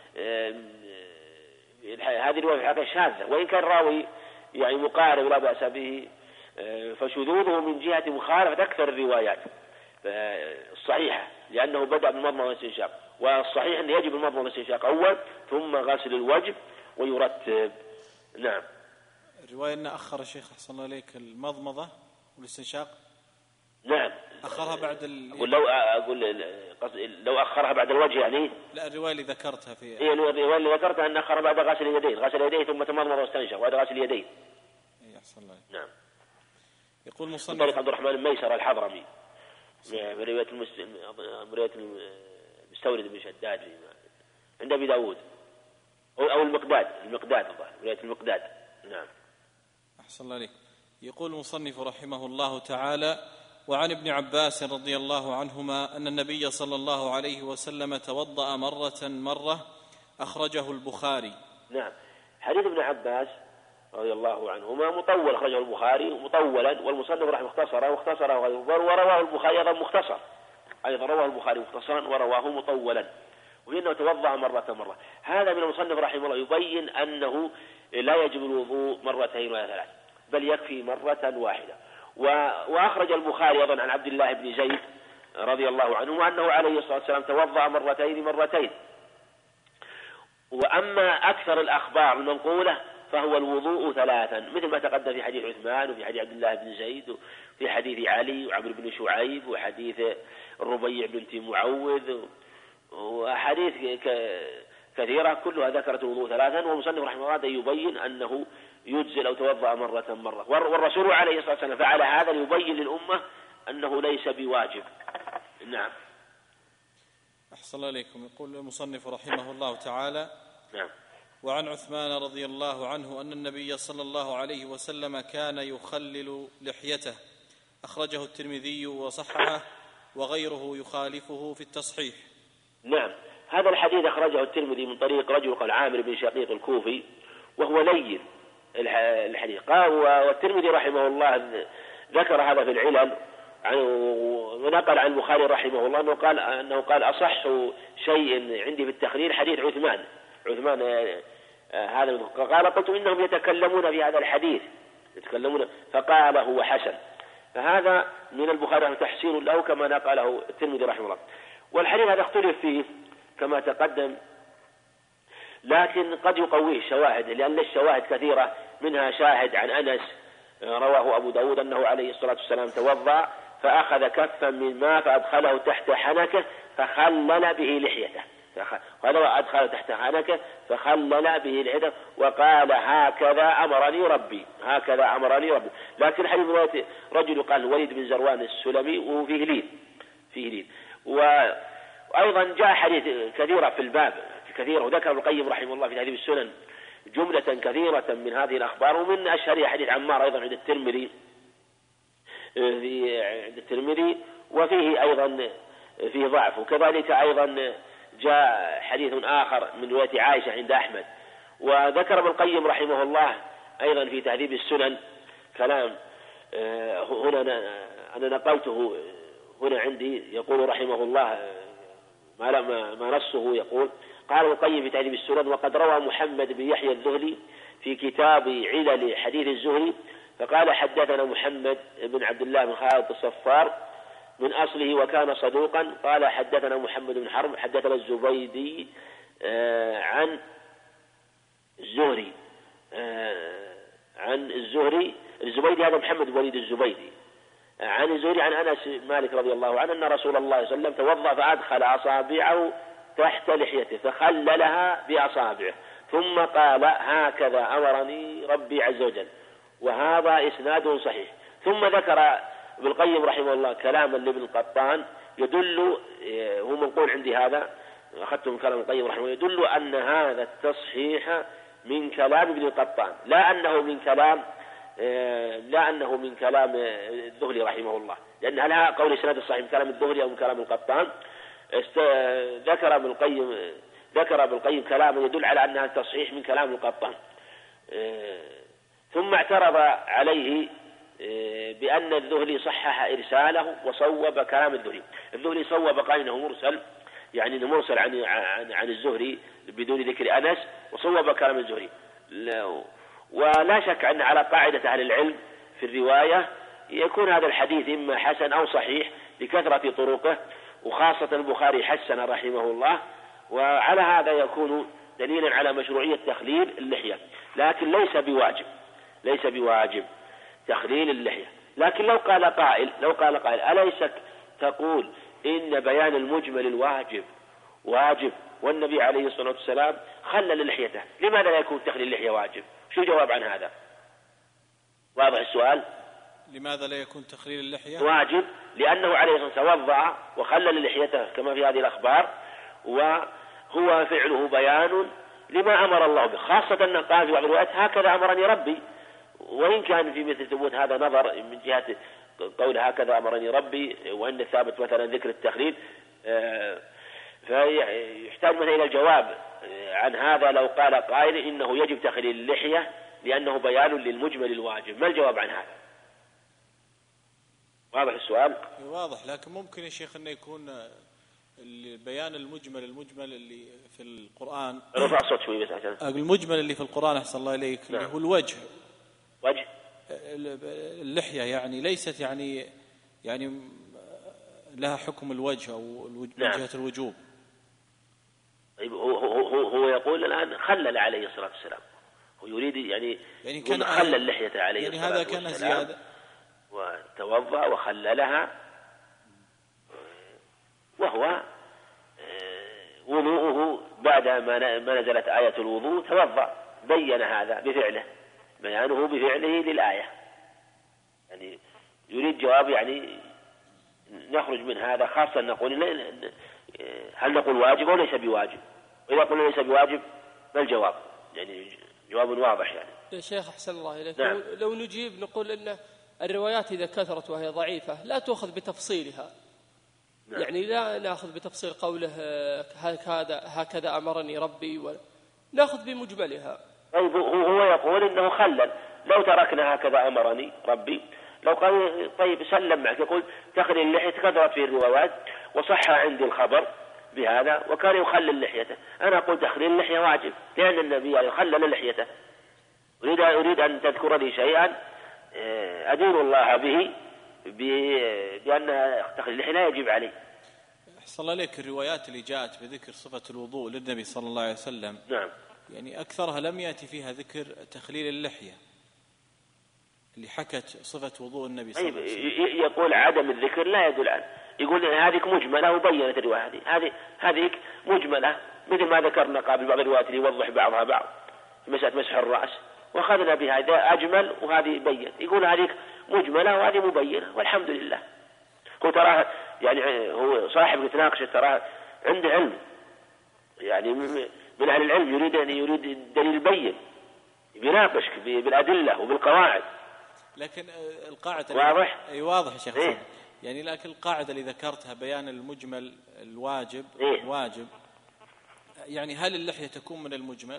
هذه الرواية في الحقيقة شاذة، وإن كان راوي يعني مقارب لا بأس به، فشذوذه من جهة مخالفة أكثر الروايات الصحيحة، لأنه بدأ بالمضمضة والاستنشاق، والصحيح أن يجب المضمضة والاستنشاق أول ثم غسل الوجه ويرتب. نعم. الرواية أن أخر الشيخ أحسن الله عليك المضمضة والاستنشاق. نعم. أخرها بعد ال... أقول لو أقول لو أخرها بعد الوجه يعني. لا، الرواية اللي ذكرتها في. إيه الرواية اللي ذكرتها أن أخر بعد غسل اليدين، غسل اليدين ثم تمضمض واستنشق وبعد غسل اليدين. إيه أحسن الله. نعم. يقول مصنف. طريق عبد الرحمن ميسر الحضرمي برواية برواية المستورد بن شداد عند أبي داود أو المقداد المقداد برواية المقداد. نعم. أحسن الله عليك. يقول المصنف رحمه الله تعالى: وعن ابن عباس رضي الله عنهما أن النبي صلى الله عليه وسلم توضأ مرة مرة، أخرجه البخاري. نعم. حديث ابن عباس رضي الله عنهما مطول، أخرجه البخاري مطولا، والمصنف رحمه مختصرا واختصره غيره، ورواه البخاري أيضا مختصر، أيضا رواه البخاري مختصرا ورواه مطولا، وإنه توضأ مرة مرة. هذا من المصنف رحمه الله يبين أنه لا يجب الوضوء مرتين ولا ثلاث، بل يكفي مرة واحدة. وأخرج البخاري أيضا عن عبد الله بن زيد رضي الله عنه أنه عليه الصلاة والسلام توضأ مرتين مرتين. وأما أكثر الأخبار المنقولة فهو الوضوء ثلاثا، مثل ما تقدم في حديث عثمان وفي حديث عبد الله بن زيد وفي حديث علي وعمرو بن شعيب وحديث الربيع بنت معوذ وحديث كثيرة كلها ذكرت الوضوء ثلاثا. ومصنف رحمه الله يبين أنه يجزي لو توضأ مرة مرة، والرسول عليه الصلاة والسلام فعل هذا ليبين للأمة أنه ليس بواجب. نعم. أحسن الله عليكم. يقول المصنف رحمه الله تعالى: نعم. وعن عثمان رضي الله عنه أن النبي صلى الله عليه وسلم كان يخلل لحيته، أخرجه الترمذي وصححه وغيره يخالفه في التصحيح. نعم. هذا الحديث أخرجه الترمذي من طريق رجل قال عامر بن شقيق الكوفي، وهو لين الحديث. قال والترمذي رحمه الله ذكر هذا في العلل، ونقل عن البخاري رحمه الله أنه قال أنه قال أصح شيء عندي في التخريج حديث عثمان عثمان هذا. قال قلت إنهم يتكلمون في هذا الحديث يتكلمون فقال هو حسن، فهذا من البخاري تحسين له كما نقله الترمذي رحمه الله. والحديث هذا اختلف فيه كما تقدم، لكن قد يقويه الشواهد، لأن الشواهد كثيرة، منها شاهد عن أنس رواه أبو داود أنه عليه الصلاة والسلام توضأ فأخذ كفا من ماء فأدخله تحت حنكه فخلل به لحيته، هذا أدخله تحت حنكه فخلل به لحيته وقال هكذا أمرني ربي هكذا أمرني ربي. لكن حديث رواية رجل قال الوليد بن زروان السلمي وفيه لين فيه لين. وأيضا جاء حديث كثيرة في الباب كثيرة، وذكر ابن القيم رحمه الله في تهذيب السنن جملة كثيرة من هذه الأخبار، ومن أشهرها حديث عمار أيضا عند الترمذي في عند الترمذي وفيه أيضا فيه ضعف. وكذلك أيضا جاء حديث آخر من رواية عائشة عند أحمد. وذكر ابن القيم رحمه الله أيضا في تهذيب السنن كلام هنا أنا نقلته هنا عندي، يقول رحمه الله ما, ما, ما نصه يقول. قال القيم في تهذيب السنن: وقد روى محمد بن يحيى الذهلي في كتاب علل حديث الزهري فقال: حدثنا محمد بن عبد الله بن خالد الصفار من أصله وكان صدوقا. قال: حدثنا محمد بن حرب حدثنا الزبيدي آه عن الزهري آه عن الزهري الزبيدي هذا محمد بن وليد الزبيدي آه عن الزهري عن أنس مالك رضي الله عنه أن رسول الله صلى الله عليه وسلم توضأ فأدخل أصابعه تحت لحيته فخللها بأصابعه ثم قال: هكذا أمرني ربي عز وجل. وهذا إسناد صحيح. ثم ذكر ابن القيم رحمه الله كلاما لابن القطان يدل، هو منقول عندي هذا أخذته من كلام القيم رحمه الله، يدل أن هذا التصحيح من كلام ابن القطان لا أنه من كلام لا أنه من كلام الذهلي رحمه الله، لأن هل هذا قول إسناد الصحيح من كلام الذهلي أو من كلام القطان؟ ذكر ابن القيم ذكر ابن القيم كلاما يدل على أن هذا التصحيح من كلام القطان. ثم اعترض عليه بأن الذهلي صحح إرساله وصوب كلام الذهلي. الذهلي صوب قال إنه مرسل، يعني إنه مرسل عن عن, عن الزهري بدون ذكر أنس، وصوب كلام الزهري. ولا شك أن على قاعدة أهل العلم في الرواية يكون هذا الحديث إما حسن أو صحيح لكثرة طرقه، وخاصة البخاري حسن رحمه الله، وعلى هذا يكون دليلا على مشروعية تخليل اللحية، لكن ليس بواجب ليس بواجب تخليل اللحية. لكن لو قال قائل لو قال قائل أليس تقول إن بيان المجمل الواجب واجب والنبي عليه الصلاة والسلام خلل لحيته، لماذا لا يكون تخليل اللحية واجب؟ شو الجواب عن هذا؟ واضح السؤال؟ لماذا لا يكون تخليل اللحية واجب؟ لأنه عليه الصلاة والسلام توضأ وخلل لحيته كما في هذه الأخبار، وهو فعله بيان لما أمر الله به، خاصة أنه قال في بعض الروايات: هكذا أمرني ربي. وإن كان في مثل ثبوت هذا نظر من جهة قول هكذا أمرني ربي، وأن ثابت مثلا ذكر التخليل، فيحتاج مثلا إلى الجواب عن هذا لو قال قائل إنه يجب تخليل اللحية لأنه بيان للمجمل الواجب. ما الجواب عن هذا؟ واضح السؤال؟ واضح، لكن ممكن يا شيخ أنه يكون البيان المجمل المجمل اللي في القرآن، رفع صوت شوي بس عشان المجمل اللي في القرآن أحسن الله إليك، نعم. اللي هو الوجه وجه اللحية، يعني ليست يعني يعني لها حكم الوجه أو من نعم. جهة الوجوب. طيب هو, هو, هو يقول الآن خلل عليه الصلاة والسلام، هو يريد يعني, يعني كان خلل لحيته عليه يعني الصلاة هذا كان زيادة، وتوضأ وخللها، وهو وضوءه بعد ما نزلت آية الوضوء توضأ، بين هذا بفعله، بيانه بفعله للآية. يعني يريد جواب يعني نخرج من هذا، خاصة نقول هل نقول واجب أو ليس بواجب؟ وإذا قلنا ليس بواجب ما الجواب؟ يعني جواب واضح يعني. يا شيخ أحسن الله إليك، نعم. لو نجيب نقول إن الروايات إذا كثرت وهي ضعيفة لا تأخذ بتفصيلها، نعم. يعني لا نأخذ بتفصيل قوله هكذا هكذا أمرني ربي، ونأخذ بمجملها. طيب هو يقول إنه خلل، لو تركنا هكذا أمرني ربي، لو قال طيب سلم معك، يقول تخلي اللحية كثرت في الروايات وصح عندي الخبر بهذا وكان يخلل لحيته. أنا أقول تخليل اللحية واجب لأن النبي يخلل لحيته. أريد أريد أن تذكر لي شيئا أدين الله به بأن تخليل اللحية لا يجب عليه. أحسن الله عليك، الروايات اللي جاءت بذكر صفة الوضوء للنبي صلى الله عليه وسلم نعم يعني أكثرها لم يأتي فيها ذكر تخليل اللحية اللي حكت صفة وضوء النبي صلى الله عليه وسلم. يقول عدم الذكر لا يدل على، يقول هذه مجملة وبينت الرواية هذه هذه هذه مجملة، مثل ما ذكرنا قبل بعض الروايات اللي يوضح بعضها بعض، مسألة مسح الرأس وأخذنا بهذا أجمل وهذه بين، يقول هذه مجملة وهذه مبينة والحمد لله. هو تراه يعني هو صاحب يتناقش تراه عنده علم، يعني من أهل العلم، يريد أن يريد الدليل بين، يناقشك بالأدلة وبالقواعد. لكن القاعدة واضح؟ أي واضح يا شيخ. إيه؟ يعني لكن القاعدة اللي ذكرتها بيان المجمل الواجب إيه؟ واجب، يعني هل اللحية تكون من المجمل؟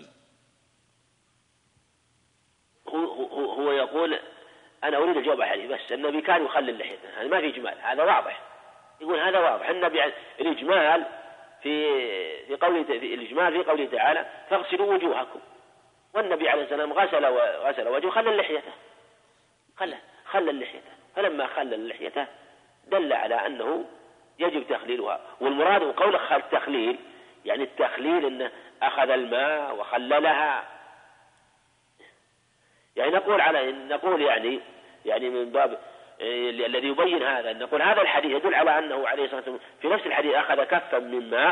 هو, هو, هو يقول أنا أريد الجواب عليه، بس النبي كان يخلل لحيته، هذا ما في إجمال، هذا واضح، يقول هذا واضح. النبي الإجمال في في قوله في الإجمال في قوله تعالى فاغسلوا وجوهكم، والنبي عليه السلام غسل غسل وجهه خلل لحيته خلل خلل لحيته فلما خلل لحيته دل على أنه يجب تخليلها. والمراد بقول التخليل يعني التخليل أنه أخذ الماء وخللها، يعني نقول على نقول يعني يعني من باب الذي يبين هذا نقول هذا الحديث يدل على أنه عليه الصلاة والسلام في نفس الحديث أخذ كفا من ماء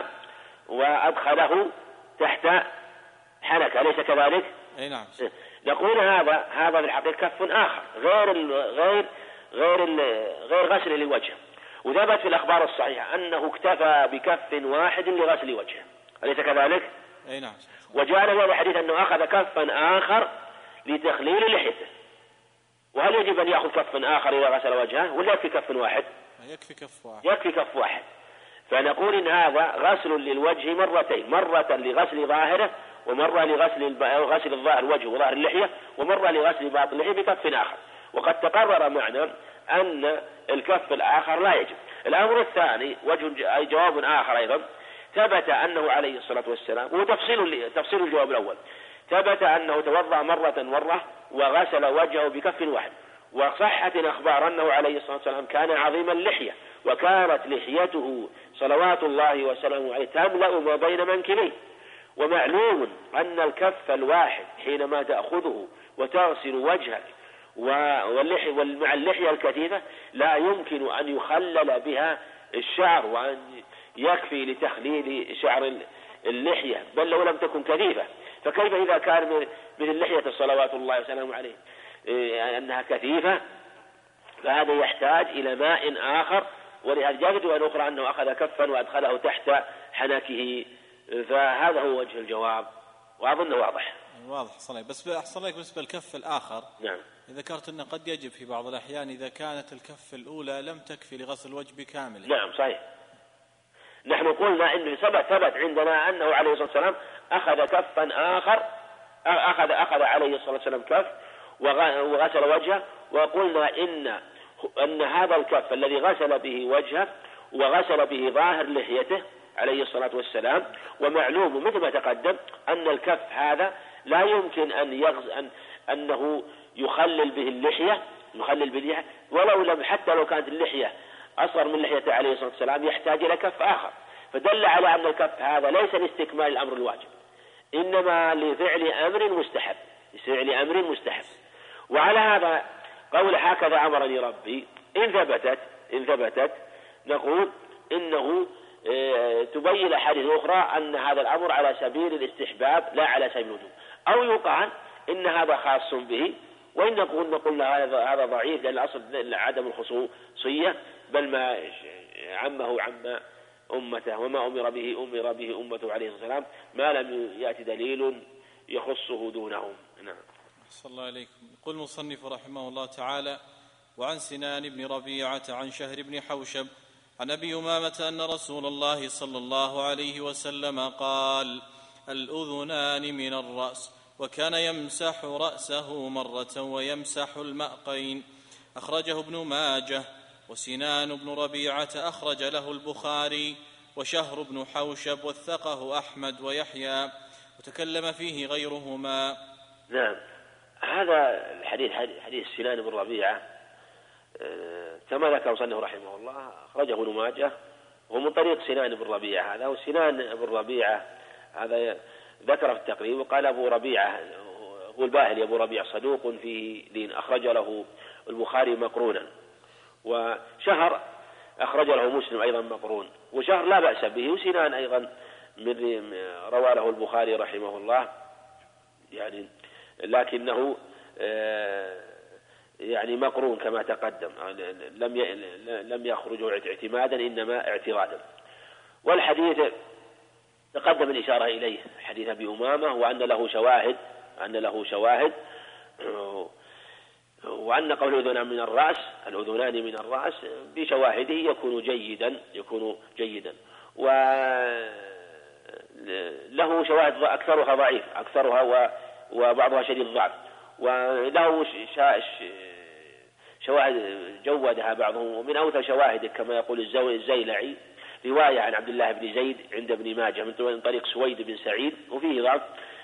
وأدخله تحت حنك، أليس كذلك؟ أي نعم. نقول هذا هذا بالحقيقة كف آخر غير ال غير غير ال غير غسل للوجه، وثبت في الأخبار الصحيحة أنه اكتفى بكف واحد لغسل وجهه، أليس كذلك؟ أي نعم. وجاء في الحديث أنه أخذ كفا آخر لتخليل لحيته. وهل يجب أن يأخذ كف آخر إذا غسل وجهه ولا يكفي كف واحد؟ يكفي كف واحد. يكفي كف واحد. فنقول إن هذا غسل للوجه مرتين، مرة لغسل ظاهره ومرة لغسل غسل الظاهر وجهه وظاهر اللحية، ومرة لغسل باطن اللحية بكف آخر. وقد تقرر معنا أن الكف الآخر لا يجب. الأمر الثاني وجه أي جواب آخر أيضا ثبت أنه عليه الصلاة والسلام، وهو تفصيل تفصيل الجواب الأول، ثبت أنه توضأ مرة مرة وغسل وجهه بكف واحد. وصحت الأخبار أنه عليه الصلاة والسلام كان عظيم اللحية، وكانت لحيته صلوات الله وسلامه عليه تملأ ما بين منكبيه. ومعلوم أن الكف الواحد حينما تأخذه وتغسل وجهك واللحية ومع اللحية الكثيفة لا يمكن أن يخلل بها الشعر وأن يكفي لتخليل شعر اللحية، بل لو لم تكن كثيفة فكيف إذا كان من اللحية صلوات الله وسلامه عليه أنها كثيفة، فهذا يحتاج إلى ماء آخر. ولهذا جاءت رواية أخرى أنه أخذ كفا وأدخله تحت حنكه. فهذا هو وجه الجواب، وأظنه واضح. واضح صلي. بس أحصل لك بالنسبة للكف الآخر. نعم. ذكرت أنه قد يجب في بعض الأحيان إذا كانت الكف الأولى لم تكفي لغسل الوجه بكامله. نعم صحيح. نحن قلنا إنه ثبت ثبت عندنا أنه عليه الصلاة والسلام أخذ كفا آخر، أخذ أخذ عليه الصلاة والسلام كف وغسل وجهه. وقلنا إن أن هذا الكف الذي غسل به وجهه وغسل به ظاهر لحيته عليه الصلاة والسلام، ومعلوم مثل ما تقدم أن الكف هذا لا يمكن أن يغز أن أنه يخلل به اللحية يخلل به اللحية ولو لم حتى لو كانت اللحية أصغر من لحيته عليه الصلاة والسلام يحتاج إلى كف آخر. فدل على أن الكف هذا ليس لاستكمال الأمر الواجب، إنما لفعل أمر مستحب لفعل أمر مستحب. وعلى هذا قول هكذا أمرني ربي إن ثبتت إن ثبتت نقول إنه تبين الأحاديث الأخرى أن هذا الأمر على سبيل الاستحباب لا على سبيل الوجوب، أو يقال إن هذا خاص به، وإن نقول نقول هذا ضعيف لأن الأصل عدم الخصوصية، بل ما عمه عم أمته وما أمر به أمر به أمته عليه الصلاة والسلام ما لم يأتي دليل يخصه دونهم. نعم. صلى الله عليكم. يقول المصنف رحمه الله تعالى: وعن سنان بن ربيعة عن شهر بن حوشب عن أبي أمامة أن رسول الله صلى الله عليه وسلم قال: الأذنان من الرأس، وكان يمسح رأسه مرة ويمسح المأقين. أخرجه ابن ماجه. وسنان بن ربيعة أخرج له البخاري. وشهر بن حوشب وثقه أحمد ويحيى، وتكلم فيه غيرهما. نعم. هذا الحديث حديث سنان بن ربيعة كما ذكر مصنف رحمه الله أخرجه ابن ماجه، ومن طريق سنان بن ربيعة هذا. وسنان بن ربيعة هذا ذكر في التقريب وقال أبو ربيعة هو الباهلي أبو ربيعة صدوق فيه لين، أخرج له البخاري مقرونا. وشهر أخرج له مسلم أيضا مقرون، وشهر لا بأس به. وسنان أيضا من روى له البخاري رحمه الله يعني، لكنه يعني مقرون كما تقدم، لم لم يخرج اعتمادا إنما اعترادا. والحديث تقدم الإشارة إليه حديث أبي أمامة، وأن له شواهد أن له شواهد وأن قول الأذنان من الرأس الأذنان من الرأس بشواهده يكون جيدا يكون جيدا وله شواهد أكثرها ضعيف أكثرها وبعضها شديد ضعف، وله شواهد جودها بعضهم. ومن أوثق شواهده كما يقول الزيلعي رواية عن عبد الله بن زيد عند ابن ماجه من طريق سويد بن سعيد وفيه ضعف،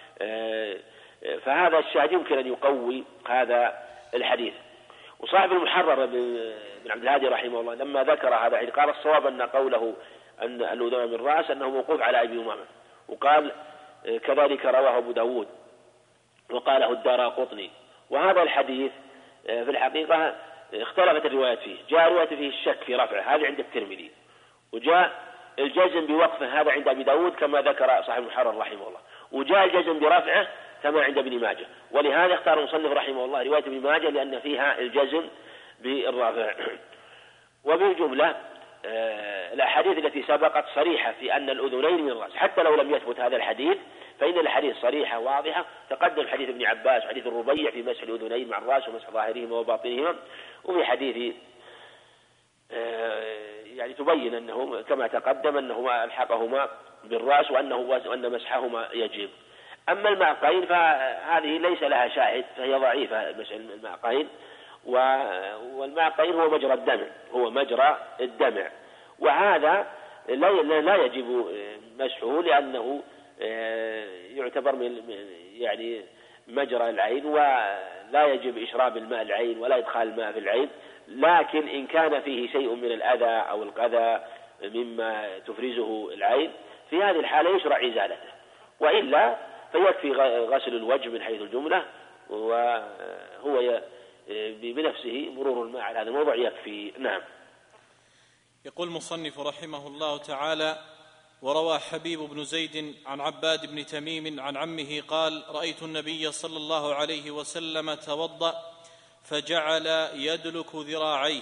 فهذا الشاهد يمكن أن يقوي هذا الحديث. وصاحب المحرر بن عبد الهادي رحمه الله لما ذكر هذا الحديث قال الصواب أن قوله أن الأذن من الرأس أنه موقوف على أبي أمامة، وقال كذلك رواه أبو داود وقاله الدارقطني. وهذا الحديث في الحقيقة اختلفت الروايات فيه، جاء رواية فيه الشك في رفعه هذا عند الترمذي، وجاء الجزم بوقفه هذا عند أبي داود كما ذكر صاحب المحرر رحمه الله، وجاء الجزم برفعه كما عند ابن ماجه. ولهذا اختار المصنف رحمه الله رواية ابن ماجه لأن فيها الجزم بالرفع. وبالجملة الأحاديث التي سبقت صريحة في أن الأذنين من الرأس، حتى لو لم يثبت هذا الحديث فإن الحديث صريحة واضحة. تقدم حديث ابن عباس وحديث الربيع في مسح الأذنين مع الرأس ومسح ظاهرهما وباطنهما، وفي حديث يعني تبين أنه كما تقدم أنه ألحقهما بالرأس وأنه وأن مسحهما يجب. أما المعقين فهذه ليس لها شاهد فهي ضعيفة مسح المعقين، والمعقين هو مجرى الدمع هو مجرى الدمع وهذا لا يجب مسحه لأنه يعتبر من يعني مجرى العين ولا يجب إشراب الماء العين ولا إدخال الماء في العين. لكن إن كان فيه شيء من الأذى أو القذى مما تفرزه العين في هذه الحالة يشرع إزالته، وإلا فيكفي غسل الوجه من حيث الجملة وهو بنفسه مرور الماء على هذا الموضوع يكفي. نعم. يقول المصنف رحمه الله تعالى: وروى حبيب بن زيد عن عباد بن تميم عن عمه قال: رأيت النبي صلى الله عليه وسلم توضأ فجعل يدلك ذراعيه.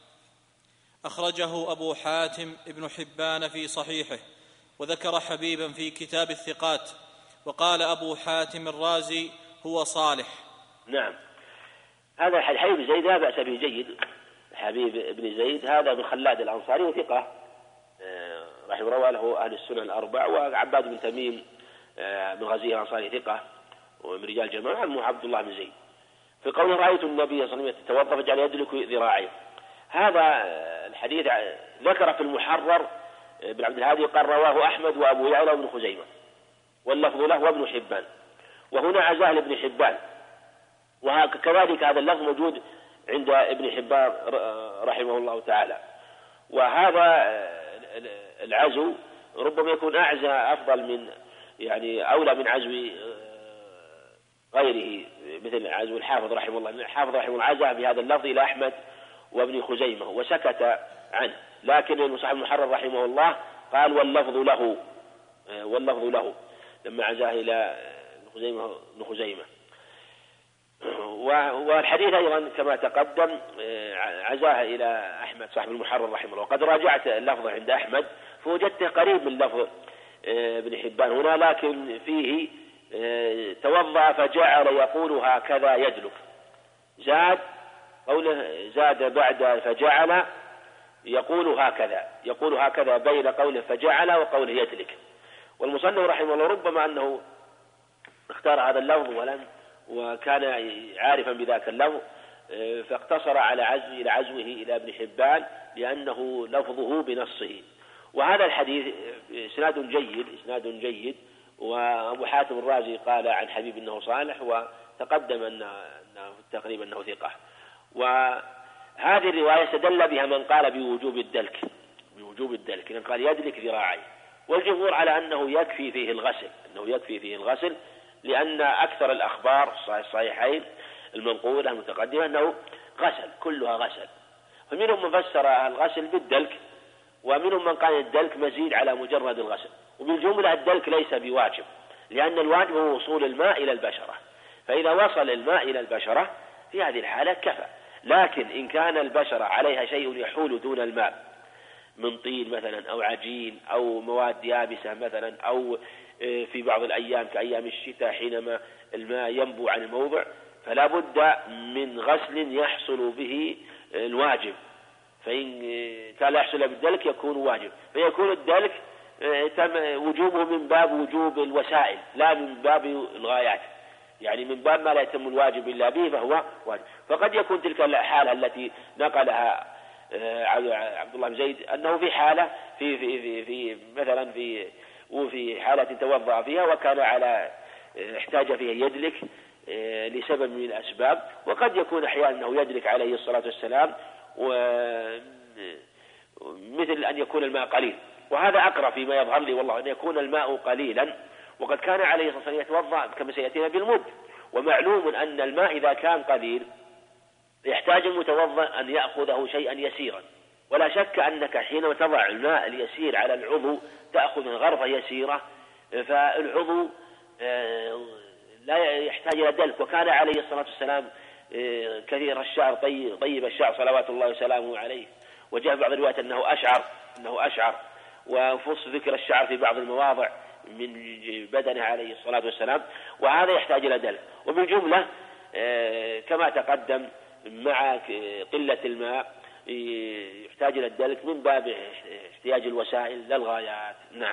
أخرجه أبو حاتم ابن حبان في صحيحه، وذكر حبيبا في كتاب الثقات، وقال أبو حاتم الرازي هو صالح. نعم. هذا حبيب بن زيد لا بأس به جيد. حبيب بن زيد هذا من خلاد الأنصاري وثقة رحمه روى له أهل السنن الأربع. وعباد بن تميم من غزيه الأنصاري ثقة ومن رجال جماعة عمه عبد الله بن زيد. في قوله رأيت النبي صلى الله عليه وسلم يتوضأ فجعل يدلك ذراعيه، هذا الحديث ذكر في المحرر بن عبد الهادي قال رواه أحمد وأبو يعلى وابن خزيمة واللفظ له وابن حبان، وهنا عزاه لابن حبان، وكذلك هذا اللفظ موجود عند ابن حبان رحمه الله تعالى. وهذا العزو ربما يكون أعزى أفضل من يعني أولى من عزو غيره مثل عزو الحافظ رحمه الله. الحافظ رحمه الله عزى بهذا اللفظ إلى أحمد وابن خزيمة وسكت عنه، لكن المصحف المحرر رحمه الله قال واللفظ له واللفظ له لما عزاه إلى خزيمة ابن خزيمة. والحديث أيضا كما تقدم عزاه إلى أحمد صاحب المحرر رحمه الله، وقد راجعت اللفظ عند أحمد فوجدته قريب من لفظ ابن حبان هنا، لكن فيه توضأ فجعل يقول هكذا يدلك، زاد قوله زاد بعد فجعل يقول هكذا يقول هكذا بين قوله فجعل وقوله يدلك. والمصنف رحمه الله ربما أنه اختار هذا اللفظ ولم وكان عارفا بذاك اللفظ فاقتصر على عزوه إلى عزوه إلى ابن حبان لأنه لفظه بنصه. وهذا الحديث إسناد جيد إسناد جيد وأبو حاتم الرازي قال عن حبيب أنه صالح، وتقدم أنه تقريبا أنه ثقة. وهذه الرواية استدل بها من قال بوجوب الدلك بوجوب الدلك لأن قال يدلك ذراعيه، والجمهور على أنه يكفي فيه الغسل أنه يكفي فيه الغسل لأن أكثر الأخبار الصحيحين المنقولة المتقدمة أنه غسل كلها غسل، فمنهم من فسر الغسل بالدلك ومنهم من قال الدلك مزيد على مجرد الغسل. وبالجملة الدلك ليس بواجب لأن الواجب هو وصول الماء إلى البشرة، فإذا وصل الماء إلى البشرة في هذه الحالة كفى. لكن إن كان البشرة عليها شيء يحول دون الماء من طين مثلا أو عجين أو مواد يابسة مثلا أو في بعض الأيام كأيام الشتاء حينما الماء ينبو عن الموضع فلا بد من غسل يحصل به الواجب، فإن كان لا يحصل بالدلك يكون واجب، فيكون الدلك وجوبه من باب وجوب الوسائل لا من باب الغايات، يعني من باب ما لا يتم الواجب إلا به فهو واجب. فقد يكون تلك الحالة التي نقلها عبد الله بن زيد أنه في حالة في في في, في مثلا في وفي حالة توضأ فيها وكان على احتاج فيها يدلك لسبب من الأسباب، وقد يكون أحيانا أنه يدلك عليه الصلاة والسلام ومثل أن يكون الماء قليل، وهذا أقرب فيما يظهر لي والله أن يكون الماء قليلا، وقد كان عليه الصلاة والسلام يتوضأ كما سيأتينا بالمد، ومعلوم أن الماء إذا كان قليل يحتاج المتوضأ أن يأخذه شيئا يسيرا، ولا شك أنك حينما تضع الماء اليسير على العضو تأخذ غرفة يسيرة، فالعضو لا يحتاج إلى دلك. وكان عليه الصلاة والسلام كثير الشعر طيب, طيب الشعر صلوات الله وسلامه عليه، وجاء بعض الروايات أنه أشعر أنه أشعر وفص ذكر الشعر في بعض المواضع من بدنه عليه الصلاة والسلام، وهذا يحتاج إلى دلك. وبالجملة كما تقدم مع قلة الماء يحتاج إلى الدلك من باب احتياج الوسائل للغايات. نعم.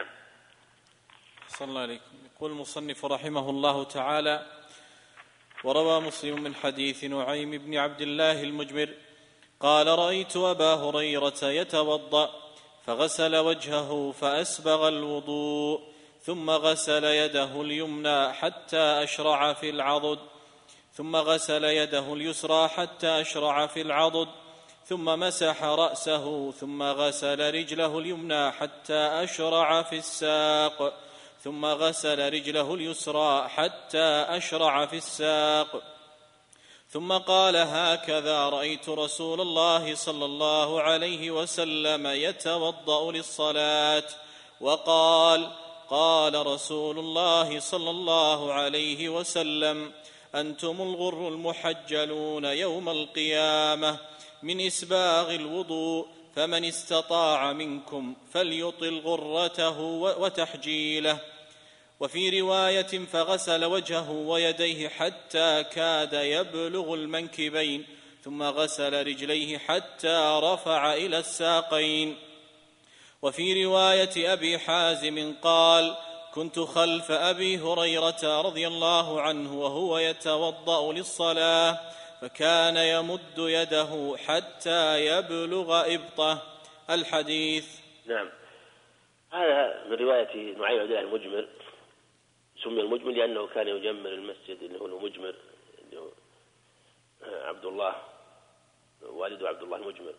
صلى الله عليكم. يقول المصنف رحمه الله تعالى: وروى مسلم من حديث نعيم بن عبد الله المجمر قال: رأيت أبا هريرة يتوضأ فغسل وجهه فأسبغ الوضوء ثم غسل يده اليمنى حتى أشرع في العضد ثم غسل يده اليسرى حتى أشرع في العضد ثم مسح رأسه ثم غسل رجله اليمنى حتى أشرع في الساق ثم غسل رجله اليسرى حتى أشرع في الساق ثم قال: هكذا رأيت رسول الله صلى الله عليه وسلم يتوضأ للصلاة. وقال: قال رسول الله صلى الله عليه وسلم: أنتم الغر المحجلون يوم القيامة من إسباغ الوضوء، فمن استطاع منكم فليطل غرته وتحجيله. وفي رواية: فغسل وجهه ويديه حتى كاد يبلغ المنكبين ثم غسل رجليه حتى رفع إلى الساقين. وفي رواية أبي حازم قال: كنت خلف أبي هريرة رضي الله عنه وهو يتوضأ للصلاة فكان يمد يده حتى يبلغ إبطه. الحديث. نعم. هذا من رواية نعيم عبد الله المجمر، سمي المجمر لأنه كان يجمر المسجد اللي هو المجمر اللي هو عبد الله والده عبد الله المجمر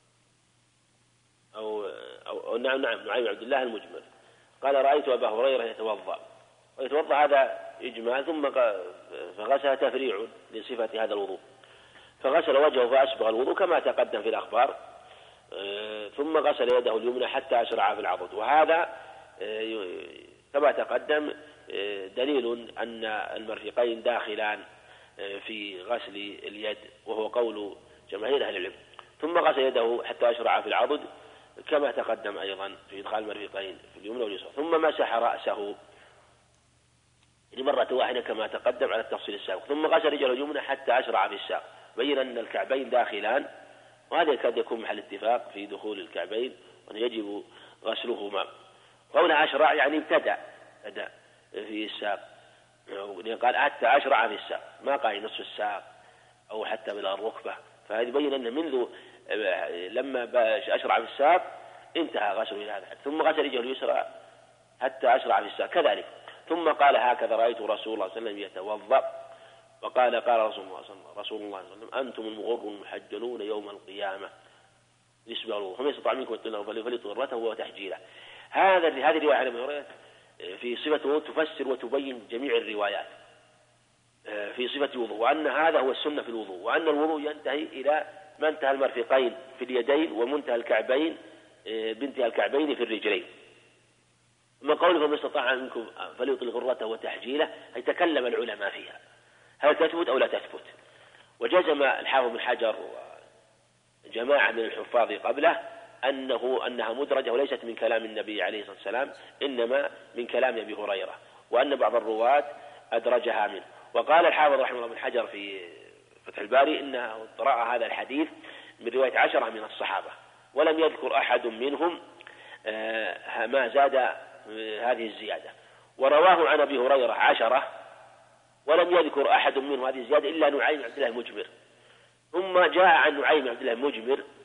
أو, أو, أو نعم نعم نعيم عبد الله المجمر. قال: رأيت أبا هريرة يتوضأ، ويتوضأ هذا إجمال، ثم فغسل تفريع لصفة هذا الوضوء، فغسل وجهه فأسبغ الوضوء كما تقدم في الأخبار، ثم غسل يده اليمنى حتى أشرع في العضد. وهذا كما تقدم دليل أن المرفقين داخلان في غسل اليد، وهو قول جماهير أهل العلم. ثم غسل يده حتى أشرع في العضد كما تقدم أيضا في إدخال المرفقين في اليمنى واليسرى. ثم مسح رأسه لمرة واحدة كما تقدم على التفصيل السابق. ثم غسل رجله اليمنى حتى أشرع في الساق، بين أن الكعبين داخلان، وهذا يكاد يكون محل اتفاق في دخول الكعبين وأن يجب غسلهما. قولها أشرع يعني ابتدأ بدأ في الساق، قال حتى أشرع في الساق، ما قال نصف الساق أو حتى بلا الركبة، فهذا يبين أن منذ لما أشرع في الساق انتهى غسله إلى هذا. ثم غسل رجله اليسرى حتى أشرع في الساق كذلك. ثم قال: هكذا رأيت رسول الله صلى الله عليه وسلم يتوضأ. وقال: قال رسول الله صلى الله عليه وسلم: أنتم المغر المحجلون يوم القيامة بالنسبة له، فمن استطاع منكم فليطل غرته وتحجيله. هذا هذه الرواية عن أبي هريرة في صفته تفسر وتبين جميع الروايات في صفة الوضوء، وأن هذا هو السنة في الوضوء، وأن الوضوء ينتهي إلى منتهى المرفقين في اليدين ومنتهى الكعبين بانتهى الكعبين في الرجلين. ما قوله فمن استطاع منكم فليطل غرته وتحجيله، يتكلم العلماء فيها هل تثبت أو لا تثبت. وجزم الحافظ بن حجر وجماعة من الحفاظ قبله أنه أنها مدرجة وليست من كلام النبي عليه الصلاة والسلام، إنما من كلام أبي هريرة، وأن بعض الرواة أدرجها منه. وقال الحافظ رحمه الله بن حجر في فتح الباري إنه رأى هذا الحديث من رواية عشرة من الصحابة، ولم يذكر أحد منهم ما زاد هذه الزيادة. ورواه عن أبي هريرة عشرة ولم يذكر أحد منهم هذه الزيادة إلا نعيم عبد الله المجمر. ثم جاء عن نعيم عبد الله المجمر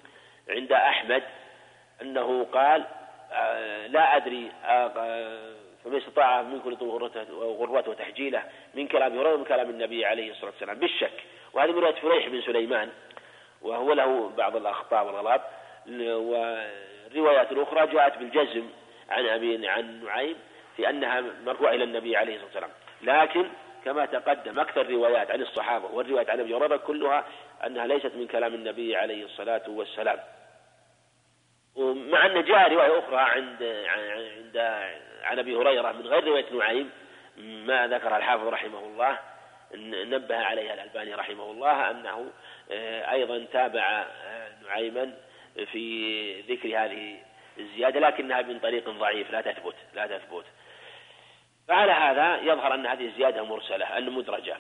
عند أحمد أنه قال لا أدري فمن استطاع منكم يطول غرته وتحجيله من كلام هريرة ومن كلام النبي عليه الصلاة والسلام بالشك. وهذه من رواية فليح بن سليمان وهو له بعض الأخطاء والغلط. والروايات الأخرى جاءت بالجزم عن أبي عن نعيم في أنها مرفوعة إلى النبي عليه الصلاة والسلام، لكن كما تقدم أكثر الروايات عن الصحابة والروايات عن أبي هريرة كلها أنها ليست من كلام النبي عليه الصلاة والسلام. ومع أن جاء رواية أخرى عند عند عن أبي هريرة من غير رواية نعيم ما ذكر الحافظ رحمه الله، نبه عليها الألباني رحمه الله أنه أيضا تابع نعيما في ذكر هذه الزيادة، لكنها من طريق ضعيف لا تثبت لا تثبت. فعلى هذا يظهر أن هذه الزيادة مرسلة أن مدرجة،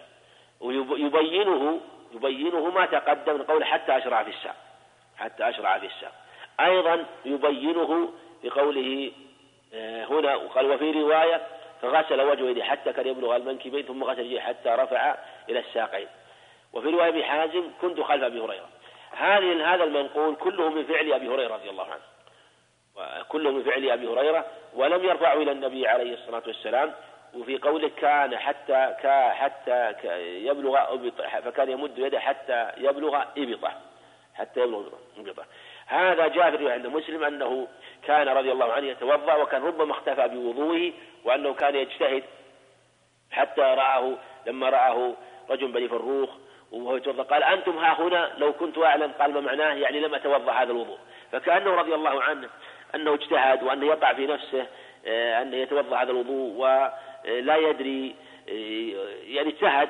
ويبينه يبينه ما تقدم من قول حتى أشرع في الساق حتى أشرع في الساق. أيضا يبينه بقوله هنا وقال وفي رواية فغسل وجهه يديه حتى كان يبلغ المنكبين ثم غسل يديه حتى رفع إلى الساقين. وفي رواية ابن حازم كنت خلف أبي هريرة. هذه هذا المنقول كله من فعل أبي هريرة رضي الله عنه، وكله من فعل أبي هريرة ولم يرفعه إلى النبي عليه الصلاة والسلام. وفي قوله كان حتى كا حتى يبلغ فكان يمد يده حتى يبلغ إبطة حتى يبلغ إبطة. هذا جاء في الرواية عند مسلم أنه كان رضي الله عنه يتوضأ وكان ربما اختفى بوضوءه، وأنه كان يجتهد حتى رآه لما رآه رجل بني فروخ وهو يتوضأ قال أنتم ها هنا لو كنت أعلم، قال ما معناه يعني لم أتوضأ هذا الوضوء. فكأنه رضي الله عنه أنه اجتهد وأنه يقع في نفسه أنه يتوضأ هذا الوضوء ولا يدري، يعني اجتهد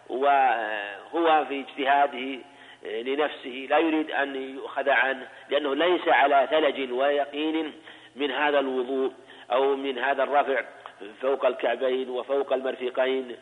وهو في اجتهاده لنفسه لا يريد أن يؤخذ عنه، لأنه ليس على ثلج ويقين من هذا الوضوء أو من هذا الرفع فوق الكعبين وفوق المرفقين،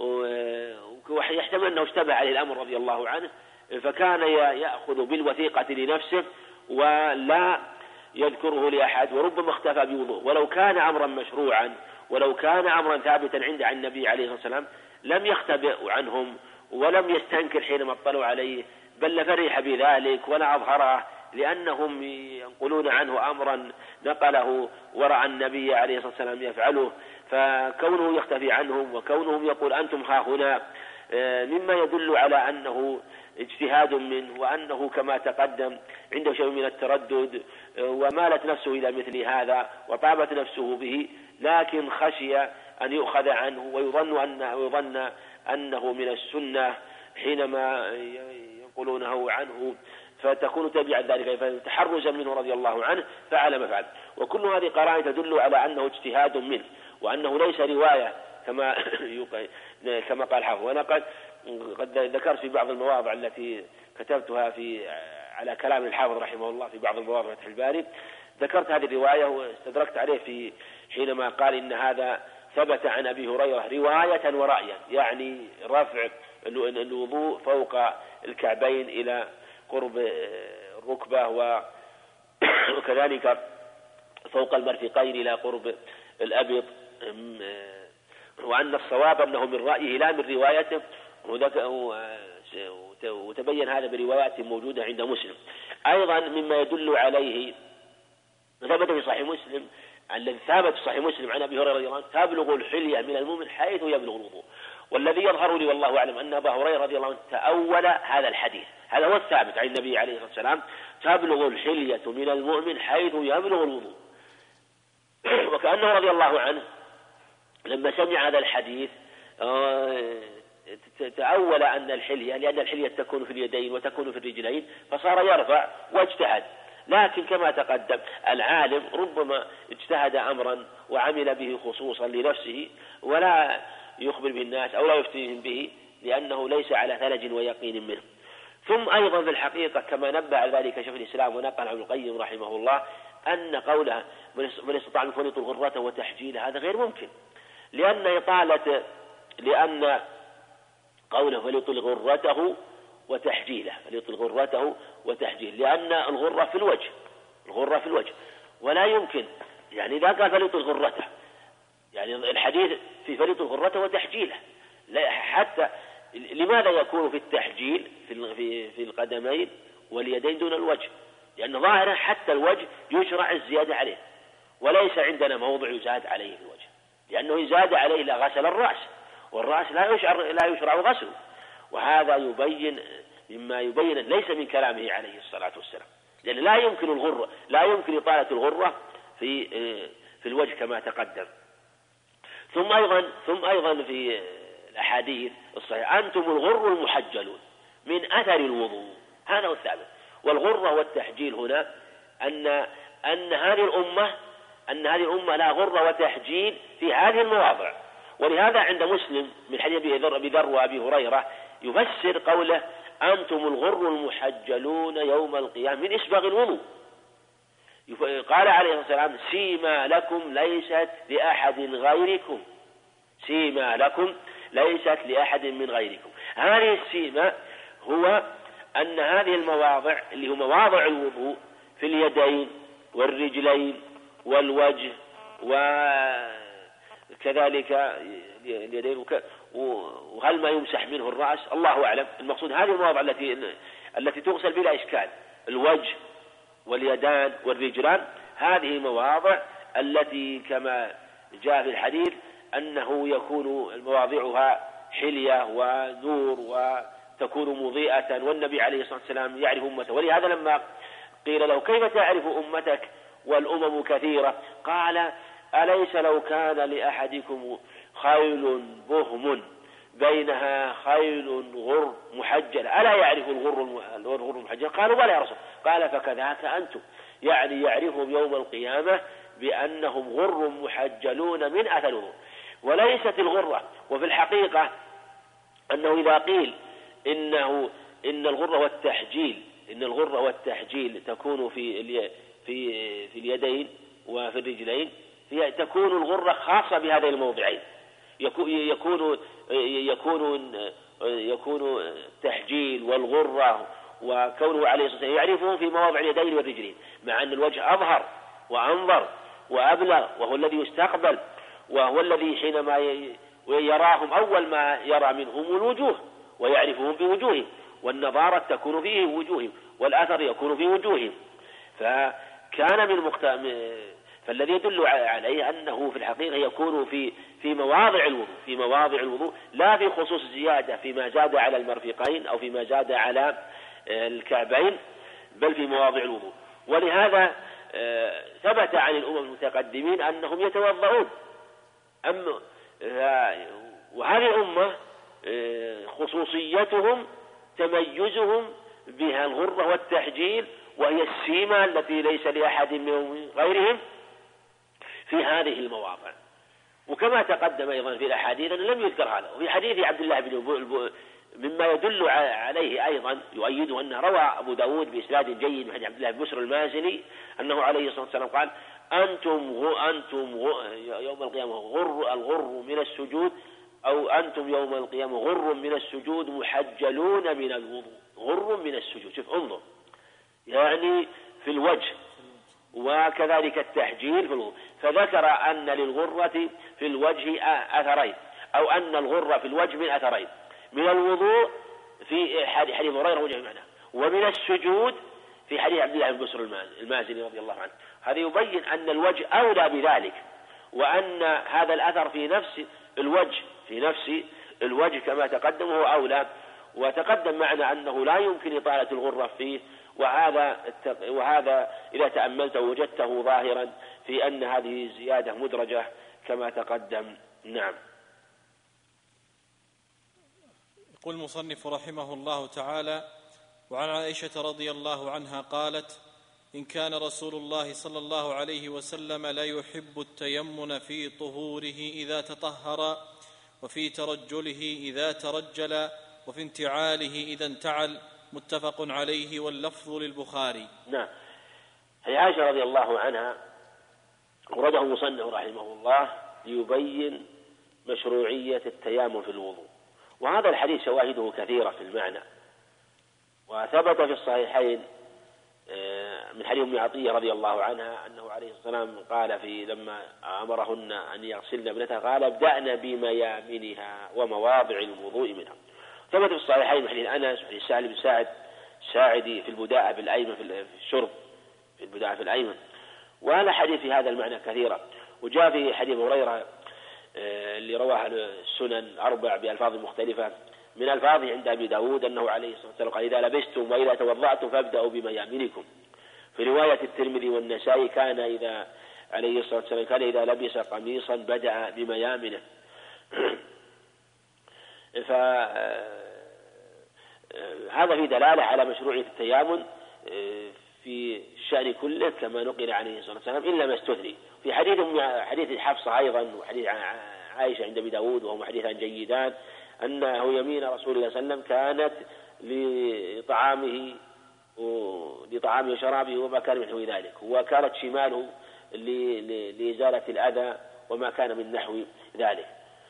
ويحتمل أنه اشتبه عليه الأمر رضي الله عنه، فكان يأخذ بالوثيقة لنفسه ولا يذكره لأحد، وربما اختفى بوضوء. ولو كان أمرا مشروعا ولو كان أمرا ثابتا عند عن النبي عليه الصلاة والسلام لم يختبئ عنهم ولم يستنكر حينما اطلعوا عليه، بل لفرح بذلك ولا أظهره، لأنهم ينقلون عنه أمرا نقله ورأى النبي عليه الصلاة والسلام يفعله. فكونه يختفي عنهم وكونهم يقول أنتم ها هنا مما يدل على أنه اجتهاد منه، وأنه كما تقدم عنده شيء من التردد ومالت نفسه إلى مثل هذا وطابت نفسه به، لكن خشي أن يؤخذ عنه ويظن أنه, ويظن أنه من السنة حينما ينقلونه عنه، فتكون تبعا ذلك فتحرزا منه رضي الله عنه فعل ما فعل. وكل هذه قرائن تدل على أنه اجتهاد منه وأنه ليس رواية كما كما قال حافظ. وأنا قد قد ذكرت في بعض المواضع التي كتبتها في على كلام الحافظ رحمه الله في بعض المواضع فتح الباري، ذكرت هذه الرواية واستدركت عليه في حينما قال إن هذا ثبت عن أبي هريرة رواية ورأيا، يعني رفع الوضوء فوق الكعبين إلى قرب الركبة وكذلك فوق المرفقين إلى قرب الأبط، وأن الصواب أنه من رأيه لا من روايته، وتبين هذا بروايات موجودة عند مسلم. أيضا مما يدل عليه ثبت في صحيح مسلم الذي ثابت في صحيح مسلم عن أبي هريرة رضي الله عنه تبلغ الحلية من المؤمن حيث يبلغ الوضوء. والذي يظهر لي والله أعلم أن أبا هريرة رضي الله عنه تأول هذا الحديث، هذا هو الثابت عن النبي عليه الصلاة والسلام تبلغ الحلية من المؤمن حيث يبلغ الوضوء. وكأنه رضي الله عنه لما سمع هذا الحديث تأول أن الحلية لأن الحلية تكون في اليدين وتكون في الرجلين فصار يرفع واجتهد. لكن كما تقدم العالم ربما اجتهد أمرا وعمل به خصوصا لنفسه ولا يخبر به الناس أو لا يفتيهم به لأنه ليس على ثلج ويقين منه. ثم أيضا في الحقيقة كما نبه على ذلك شيخ الإسلام ونقل عن ابن القيم رحمه الله أن قوله من استطاع منكم أن يطيل غرته وتحجيله هذا غير ممكن، لأن إطالة لأن قوله فليطل غرته وتحجيله فليطل غرته وتحجيله لأن الغرة في الوجه الغرة في الوجه ولا يمكن يعني إذا قال فليطل غرته يعني الحديث في فليطل غرته وتحجيله حتى لماذا يكون في التحجيل في في القدمين واليدين دون الوجه؟ لأن ظاهره حتى الوجه يشرع الزيادة عليه، وليس عندنا موضع يزاد عليه في الوجه، لأنه يزاد عليه لغسل الرأس، والرأس لا يشعر لا يشرع غسله. وهذا يبين مما يبين ليس من كلامه عليه الصلاة والسلام، لأن لا يمكن الغرة لا يمكن إطالة الغرة في في الوجه كما تقدم. ثم أيضا ثم أيضا في الأحاديث الصحيحة أنتم الغر المحجلون من أثر الوضوء، هذا هو الثابت. والغرة والتحجيل هنا أن أن هذه الأمة أن هذه الأمة لا غرة وتحجيل في هذه المواضع. ولهذا عند مسلم من حديث أبي ذر وأبي هريرة يفسر قوله أنتم الغر المحجلون يوم القيامة من إسباغ الوضوء. قال عليه الصلاة والسلام سيما لكم ليست لأحد غيركم، سيما لكم ليست لأحد من غيركم. هذه السيما هو أن هذه المواضع اللي هو مواضع الوضوء في اليدين والرجلين والوجه وكذلك اليدين وهل ما يمسح منه الرأس الله أعلم. المقصود هذه المواضع التي التي تغسل بلا إشكال، الوجه واليدان والرجلان، هذه مواضع التي كما جاء في الحديث أنه يكون مواضعها حلية ونور وتكون مضيئة، والنبي عليه الصلاة والسلام يعرف أمته. ولهذا لما قيل له كيف تعرف أمتك والأمم كثيرة قال أليس لو كان لأحدكم خيل بهم بينها خيل غر محجل ألا يعرف الغر الغر المحجل؟ قالوا بلى يا رسول. قال فكذاك أنتم، يعني يعرفهم يوم القيامة بأنهم غر محجلون من أثر الوضوء وليست الغرة. وفي الحقيقة أنه إذا قيل إنه إن الغرة والتحجيل إن الغرة والتحجيل تكون في في في اليدين وفي الرجلين، هي تكون الغرة خاصة بهذين الموضعين، يكون يكون يكون يكون التحجيل والغرة وكونه عليه الصلاة والسلام يعرفهم في مواضع اليدين والرجلين، مع أن الوجه أظهر وأنظر وأبلغ وهو الذي يستقبل وهو الذي حينما يراهم أول ما يرى منهم الوجوه ويعرفهم بوجوههم، والنظارة تكون في وجوههم والأثر يكون في وجوههم. فكان من مختام فالذي يدل عليه أنه في الحقيقة يكون في في مواضع الوضوء في مواضع الوضوء لا في خصوص زيادة فيما زاد على المرفقين أو فيما زاد على الكعبين، بل في مواضع الوضوء. ولهذا ثبت عن الأمم المتقدمين أنهم يتوضؤون. أما وهذه الأمة خصوصيتهم تميزهم بها الغرة والتحجيل، وهي السيمة التي ليس لأحد من غيرهم في هذه المواضع. وكما تقدم أيضا في الأحاديث أنه لم يذكر هذا. وفي حديث عبد الله بن مما يدل عليه أيضا يؤيده أنه روى أبو داود بإسناد جيد من حديث عبد الله بن بسر المازني أنه عليه الصلاة والسلام قال أنتم غ... أنتم غ... يوم القيامة غر الغر من السجود أو أنتم يوم القيامة غر من السجود محجلون من الوضوء. غر من السجود، شوف انظر، يعني في الوجه وكذلك التحجيل في الوضوء. فذكر أن للغرة في الوجه أثرين، أو أن الغرة في الوجه من أثرين، من الوضوء في حديث هريرة وجه معناه، ومن السجود في حديث عبد الله بن بسر المازني رضي الله عنه. هذا يبين أن الوجه أولى بذلك، وأن هذا الأثر في نفس الوجه في نفس الوجه كما تقدم هو أولى. وتقدم معنا أنه لا يمكن إطالة الغرة فيه، وهذا وهذا إذا تأملته وجدته ظاهرا في أن هذه الزيادة مدرجة كما تقدم. نعم. يقول المصنف رحمه الله تعالى: وعن عائشة رضي الله عنها قالت: إن كان رسول الله صلى الله عليه وسلم لا يحب التيمن في طهوره إذا تطهر، وفي ترجله إذا ترجل، وفي انتعاله إذا انتعل. متفق عليه واللفظ للبخاري. نعم. هي عائشة رضي الله عنها ورده المصنف رحمه الله ليبين مشروعية التيامن في الوضوء، وهذا الحديث شواهده كثيرة في المعنى، وثبت في الصحيحين من حديث أم عطية رضي الله عنها أنه عليه السلام قال في لما أمرهن أن يغسلن ابنتها قال: ابدأن بميامنها ومواضع الوضوء منها. ثبت في الصحيحين من حديث أنس وحديث سهل بن سعد ساعدي في البداءة بالأيمن في الشرب في البداء في الأيمن. وهذا حديث في هذا المعنى كثيرة. وجاء في حديث هريرة اللي رواه السنن أربع بألفاظ مختلفة، من ألفاظه عند أبي داود أنه عليه الصلاة والسلام قال: إذا لبستم وإذا توضأتم فابدأوا بميامنكم. في رواية الترمذي والنسائي كان إذا عليه الصلاة والسلام كان إذا لبس قميصا بدأ بميامنه. فهذا في دلالة على مشروعية التيامن في الشأن كله كما نقل عليه الصلاة والسلام إلا ما استثني. في حديث حديث حفصة أيضا وحديث عائشة عند أبي داود وهما حديثان جيدان أنه يمين رسول الله صلى الله عليه وسلم كانت لطعامه لطعامه وشرابه وما كان من نحو ذلك، وكانت شماله لإزالة الأذى وما كان من نحو ذلك.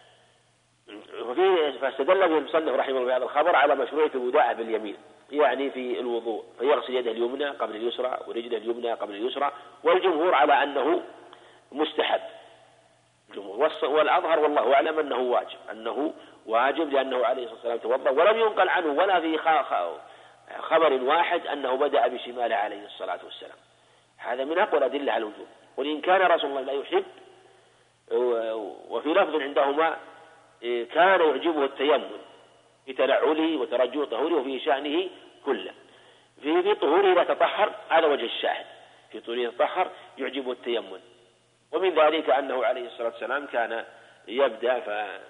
وفيه فاستدل به المصنف رحمه الله بهذا الخبر على مشروعية الوداع باليمين، يعني في الوضوء فيغسل يده اليمنى قبل اليسرى ورجله اليمنى قبل اليسرى، والجمهور على أنه مستحب. والأظهر والله أعلم أنه واجب أنه واجب لأنه عليه الصلاة والسلام توضأ، ولم ينقل عنه ولا في خبر واحد أنه بدأ بشماله عليه الصلاة والسلام. هذا من أقوى الأدلة على الوجوب. وإن كان رسول الله لا يحب، وفي لفظ عندهما كان يعجبه التيمم في تنعله وترجل طهوره وفي شأنه كله. في في طهوره إذا تطهر، هذا وجه الشاهد، في طهوره يتطهر يعجبه التيمم. ومن ذلك أنه عليه الصلاة والسلام كان يبدأ ف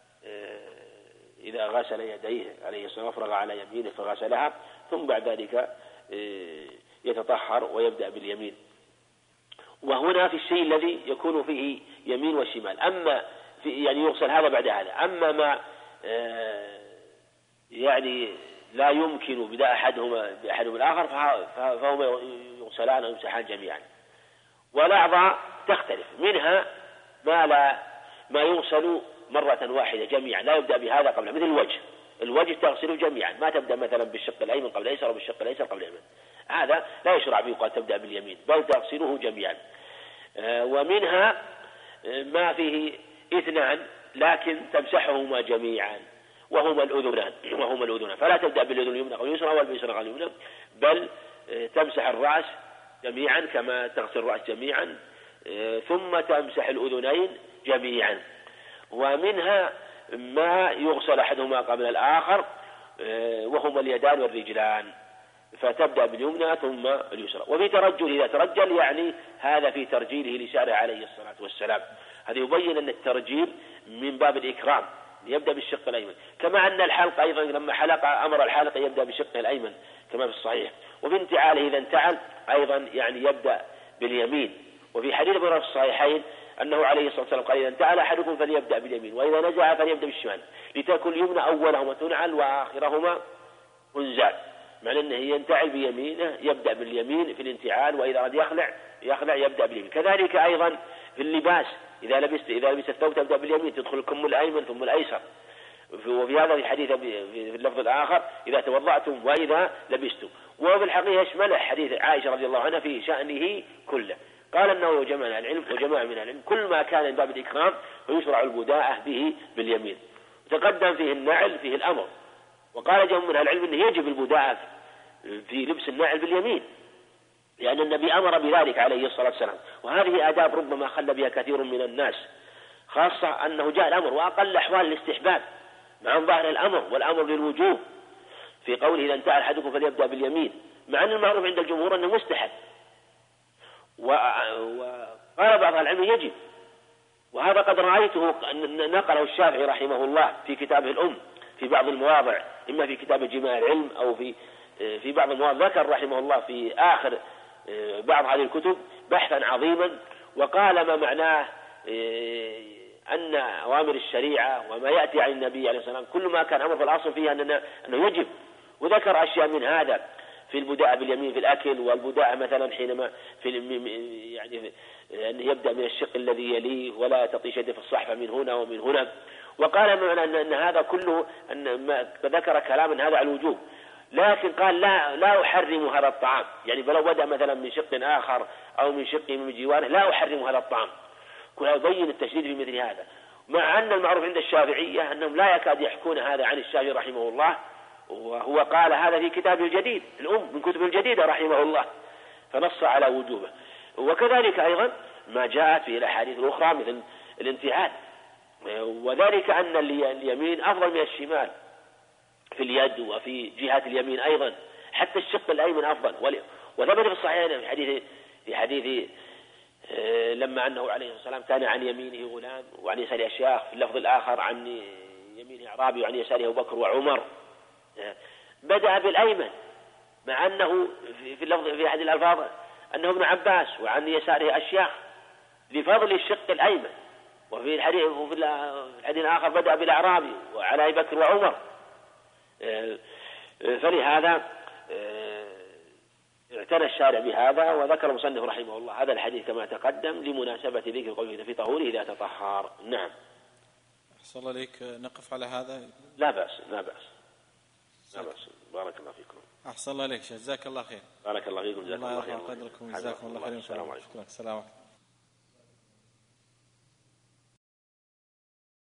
إذا غسل يديه عليه الصلاة والسلام فرغ على يمينه فغسلها، ثم بعد ذلك يتطهر ويبدأ باليمين. وهنا في الشيء الذي يكون فيه يمين وشمال، أما في يعني يغسل هذا بعد هذا. أما ما يعني لا يمكن بداء أحدهما بأحدهما الآخر فهما يغسلان أو يمسحان جميعا. والأعضاء تختلف، منها ما لا ما يغسل مرة واحدة جميعا، لا يبدأ بهذا قبل، مثل الوجه. الوجه تغسله جميعا، ما تبدأ مثلا بالشق الأيمن قبل الأيسر وبالشق الأيسر قبل الأيمن، هذا لا يشرع به قد تبدأ باليمين، بل تغسله جميعا. ومنها ما فيه اثنان لكن تمسحهما جميعا وهما الأذنان وهما الأذنان فلا تبدأ بالأذن اليمنى قبل اليسرى واليسرى قبل اليمنى، بل تمسح الرأس جميعا كما تغسل الرأس جميعا، ثم تمسح الأذنين جميعا. ومنها ما يغسل أحدهما قبل الآخر وهما اليدان والرجلان، فتبدأ باليمنى ثم اليسرى. وفي ترجل إذا ترجل يعني هذا في ترجيله لشعره عليه الصلاة والسلام، هذا يبين أن الترجيل من باب الإكرام يبدأ بالشق الأيمن، كما أن الحلق أيضا لما حلق أمر الحلق يبدأ بالشق الأيمن كما في الصحيح. وفي انتعاله إذا انتعل أيضا يعني يبدأ باليمين. وفي حديث ابن في الصحيحين أنه عليه الصلاة والسلام قال: إذا انتعل أحدكم فليبدأ باليمين وإذا نزع فليبدأ بالشمال، لتكن اليمنى أولهما تنعل وآخرهما انزال، معنى أنه ينتعل بيمينه يبدأ باليمين في الانتعال، وإذا أراد يخلع يخلع يبدأ باليمين. كذلك أيضا في اللباس، إذا لبست إذا لبست الثوب تبدأ باليمين، تدخل الكم الأيمن ثم الأيسر. وفي هذا الحديث في اللفظ الآخر: إذا توضأتم وإذا لبستم. وفي الحقيقة يشمل حديث عائشة رضي الله عنها في شأنه كله. قال النووي وجمع من العلم وجماعة من العلم: كل ما كان من باب الإكرام فيشرع البداءة به باليمين. تقدم فيه النعل فيه الأمر، وقال جمع من العلم أنه يجب البداءة في لبس النعل باليمين، لأن النبي أمر بذلك عليه الصلاة والسلام. وهذه آداب ربما خل بها كثير من الناس، خاصة أنه جاء الأمر، وأقل أحوال الاستحباب مع ظاهر الأمر والأمر للوجوب في قوله: إذا انتهى أحدكم فليبدأ باليمين، مع أن المعروف عند الجمهور أنه مستحب. وقال بعض العلم يجب، وهذا قد رأيته نقله الشافعي رحمه الله في كتابه الأم في بعض المواضع، إما في كتاب جماع العلم أو في في بعض المواضع. ذكر رحمه الله في آخر بعض هذه الكتب بحثا عظيما، وقال ما معناه أن أوامر الشريعة وما يأتي عن النبي عليه الصلاة والسلام كل ما كان أمر في الأصل فيها أنه, أنه يجب. وذكر أشياء من هذا في البداء باليمين في الأكل، والبداء مثلا حينما في يعني أن يبدأ من الشق الذي يليه ولا تطيش يده في الصحفة من هنا ومن هنا. وقال معنى أن, أن هذا كله أن ذكر كلاما هذا على الوجوب، لكن قال لا لا أحرم هذا الطعام، يعني فلو بدأ مثلا من شق آخر أو من شق من جواره لا أحرم هذا الطعام. كلها يبين التشديد في مثل هذا، مع أن المعروف عند الشافعية أنهم لا يكاد يحكون هذا عن الشافعي رحمه الله، وهو قال هذا في كتابه الجديد الأم من كتب الجديدة رحمه الله، فنص على وجوبه. وكذلك أيضا ما جاءت في الأحاديث الأخرى مثل الانتعال، وذلك أن اليمين أفضل من الشمال في اليد وفي جهة اليمين أيضا، حتى الشق الأيمن أفضل. وثبت في الصحيحين في حديث في حديث لما أنه عليه الصلاة والسلام كان عن يمينه غلام وعن يساره أشياخ، في اللفظ الآخر عن يمينه أعرابي وعن يساره أبو بكر وعمر، بدأ بالأيمن، مع أنه في اللفظ في أحد الألفاظ أنه ابن عباس وعن يساره أشياخ لفضل الشق الأيمن. وفي الحديث وفي الحديث الآخر بدأ بالأعرابي وعلى أبي بكر وعمر. فلهذا اعتنى الشارع بهذا، وذكر المصنف رحمه الله هذا الحديث كما تقدم لمناسبة ذكر قوله في طهوره إذا تطهر. نعم. أحسن الله عليك، نقف على هذا. لا بأس لا بأس لا بأس. بارك الله فيكم. أحسن الله عليك، جزاك الله خير. بارك الله فيكم، جزاكم الله خير. الله يرفع قدركم، جزاكم الله خير. السلام عليكم. السلام عليكم.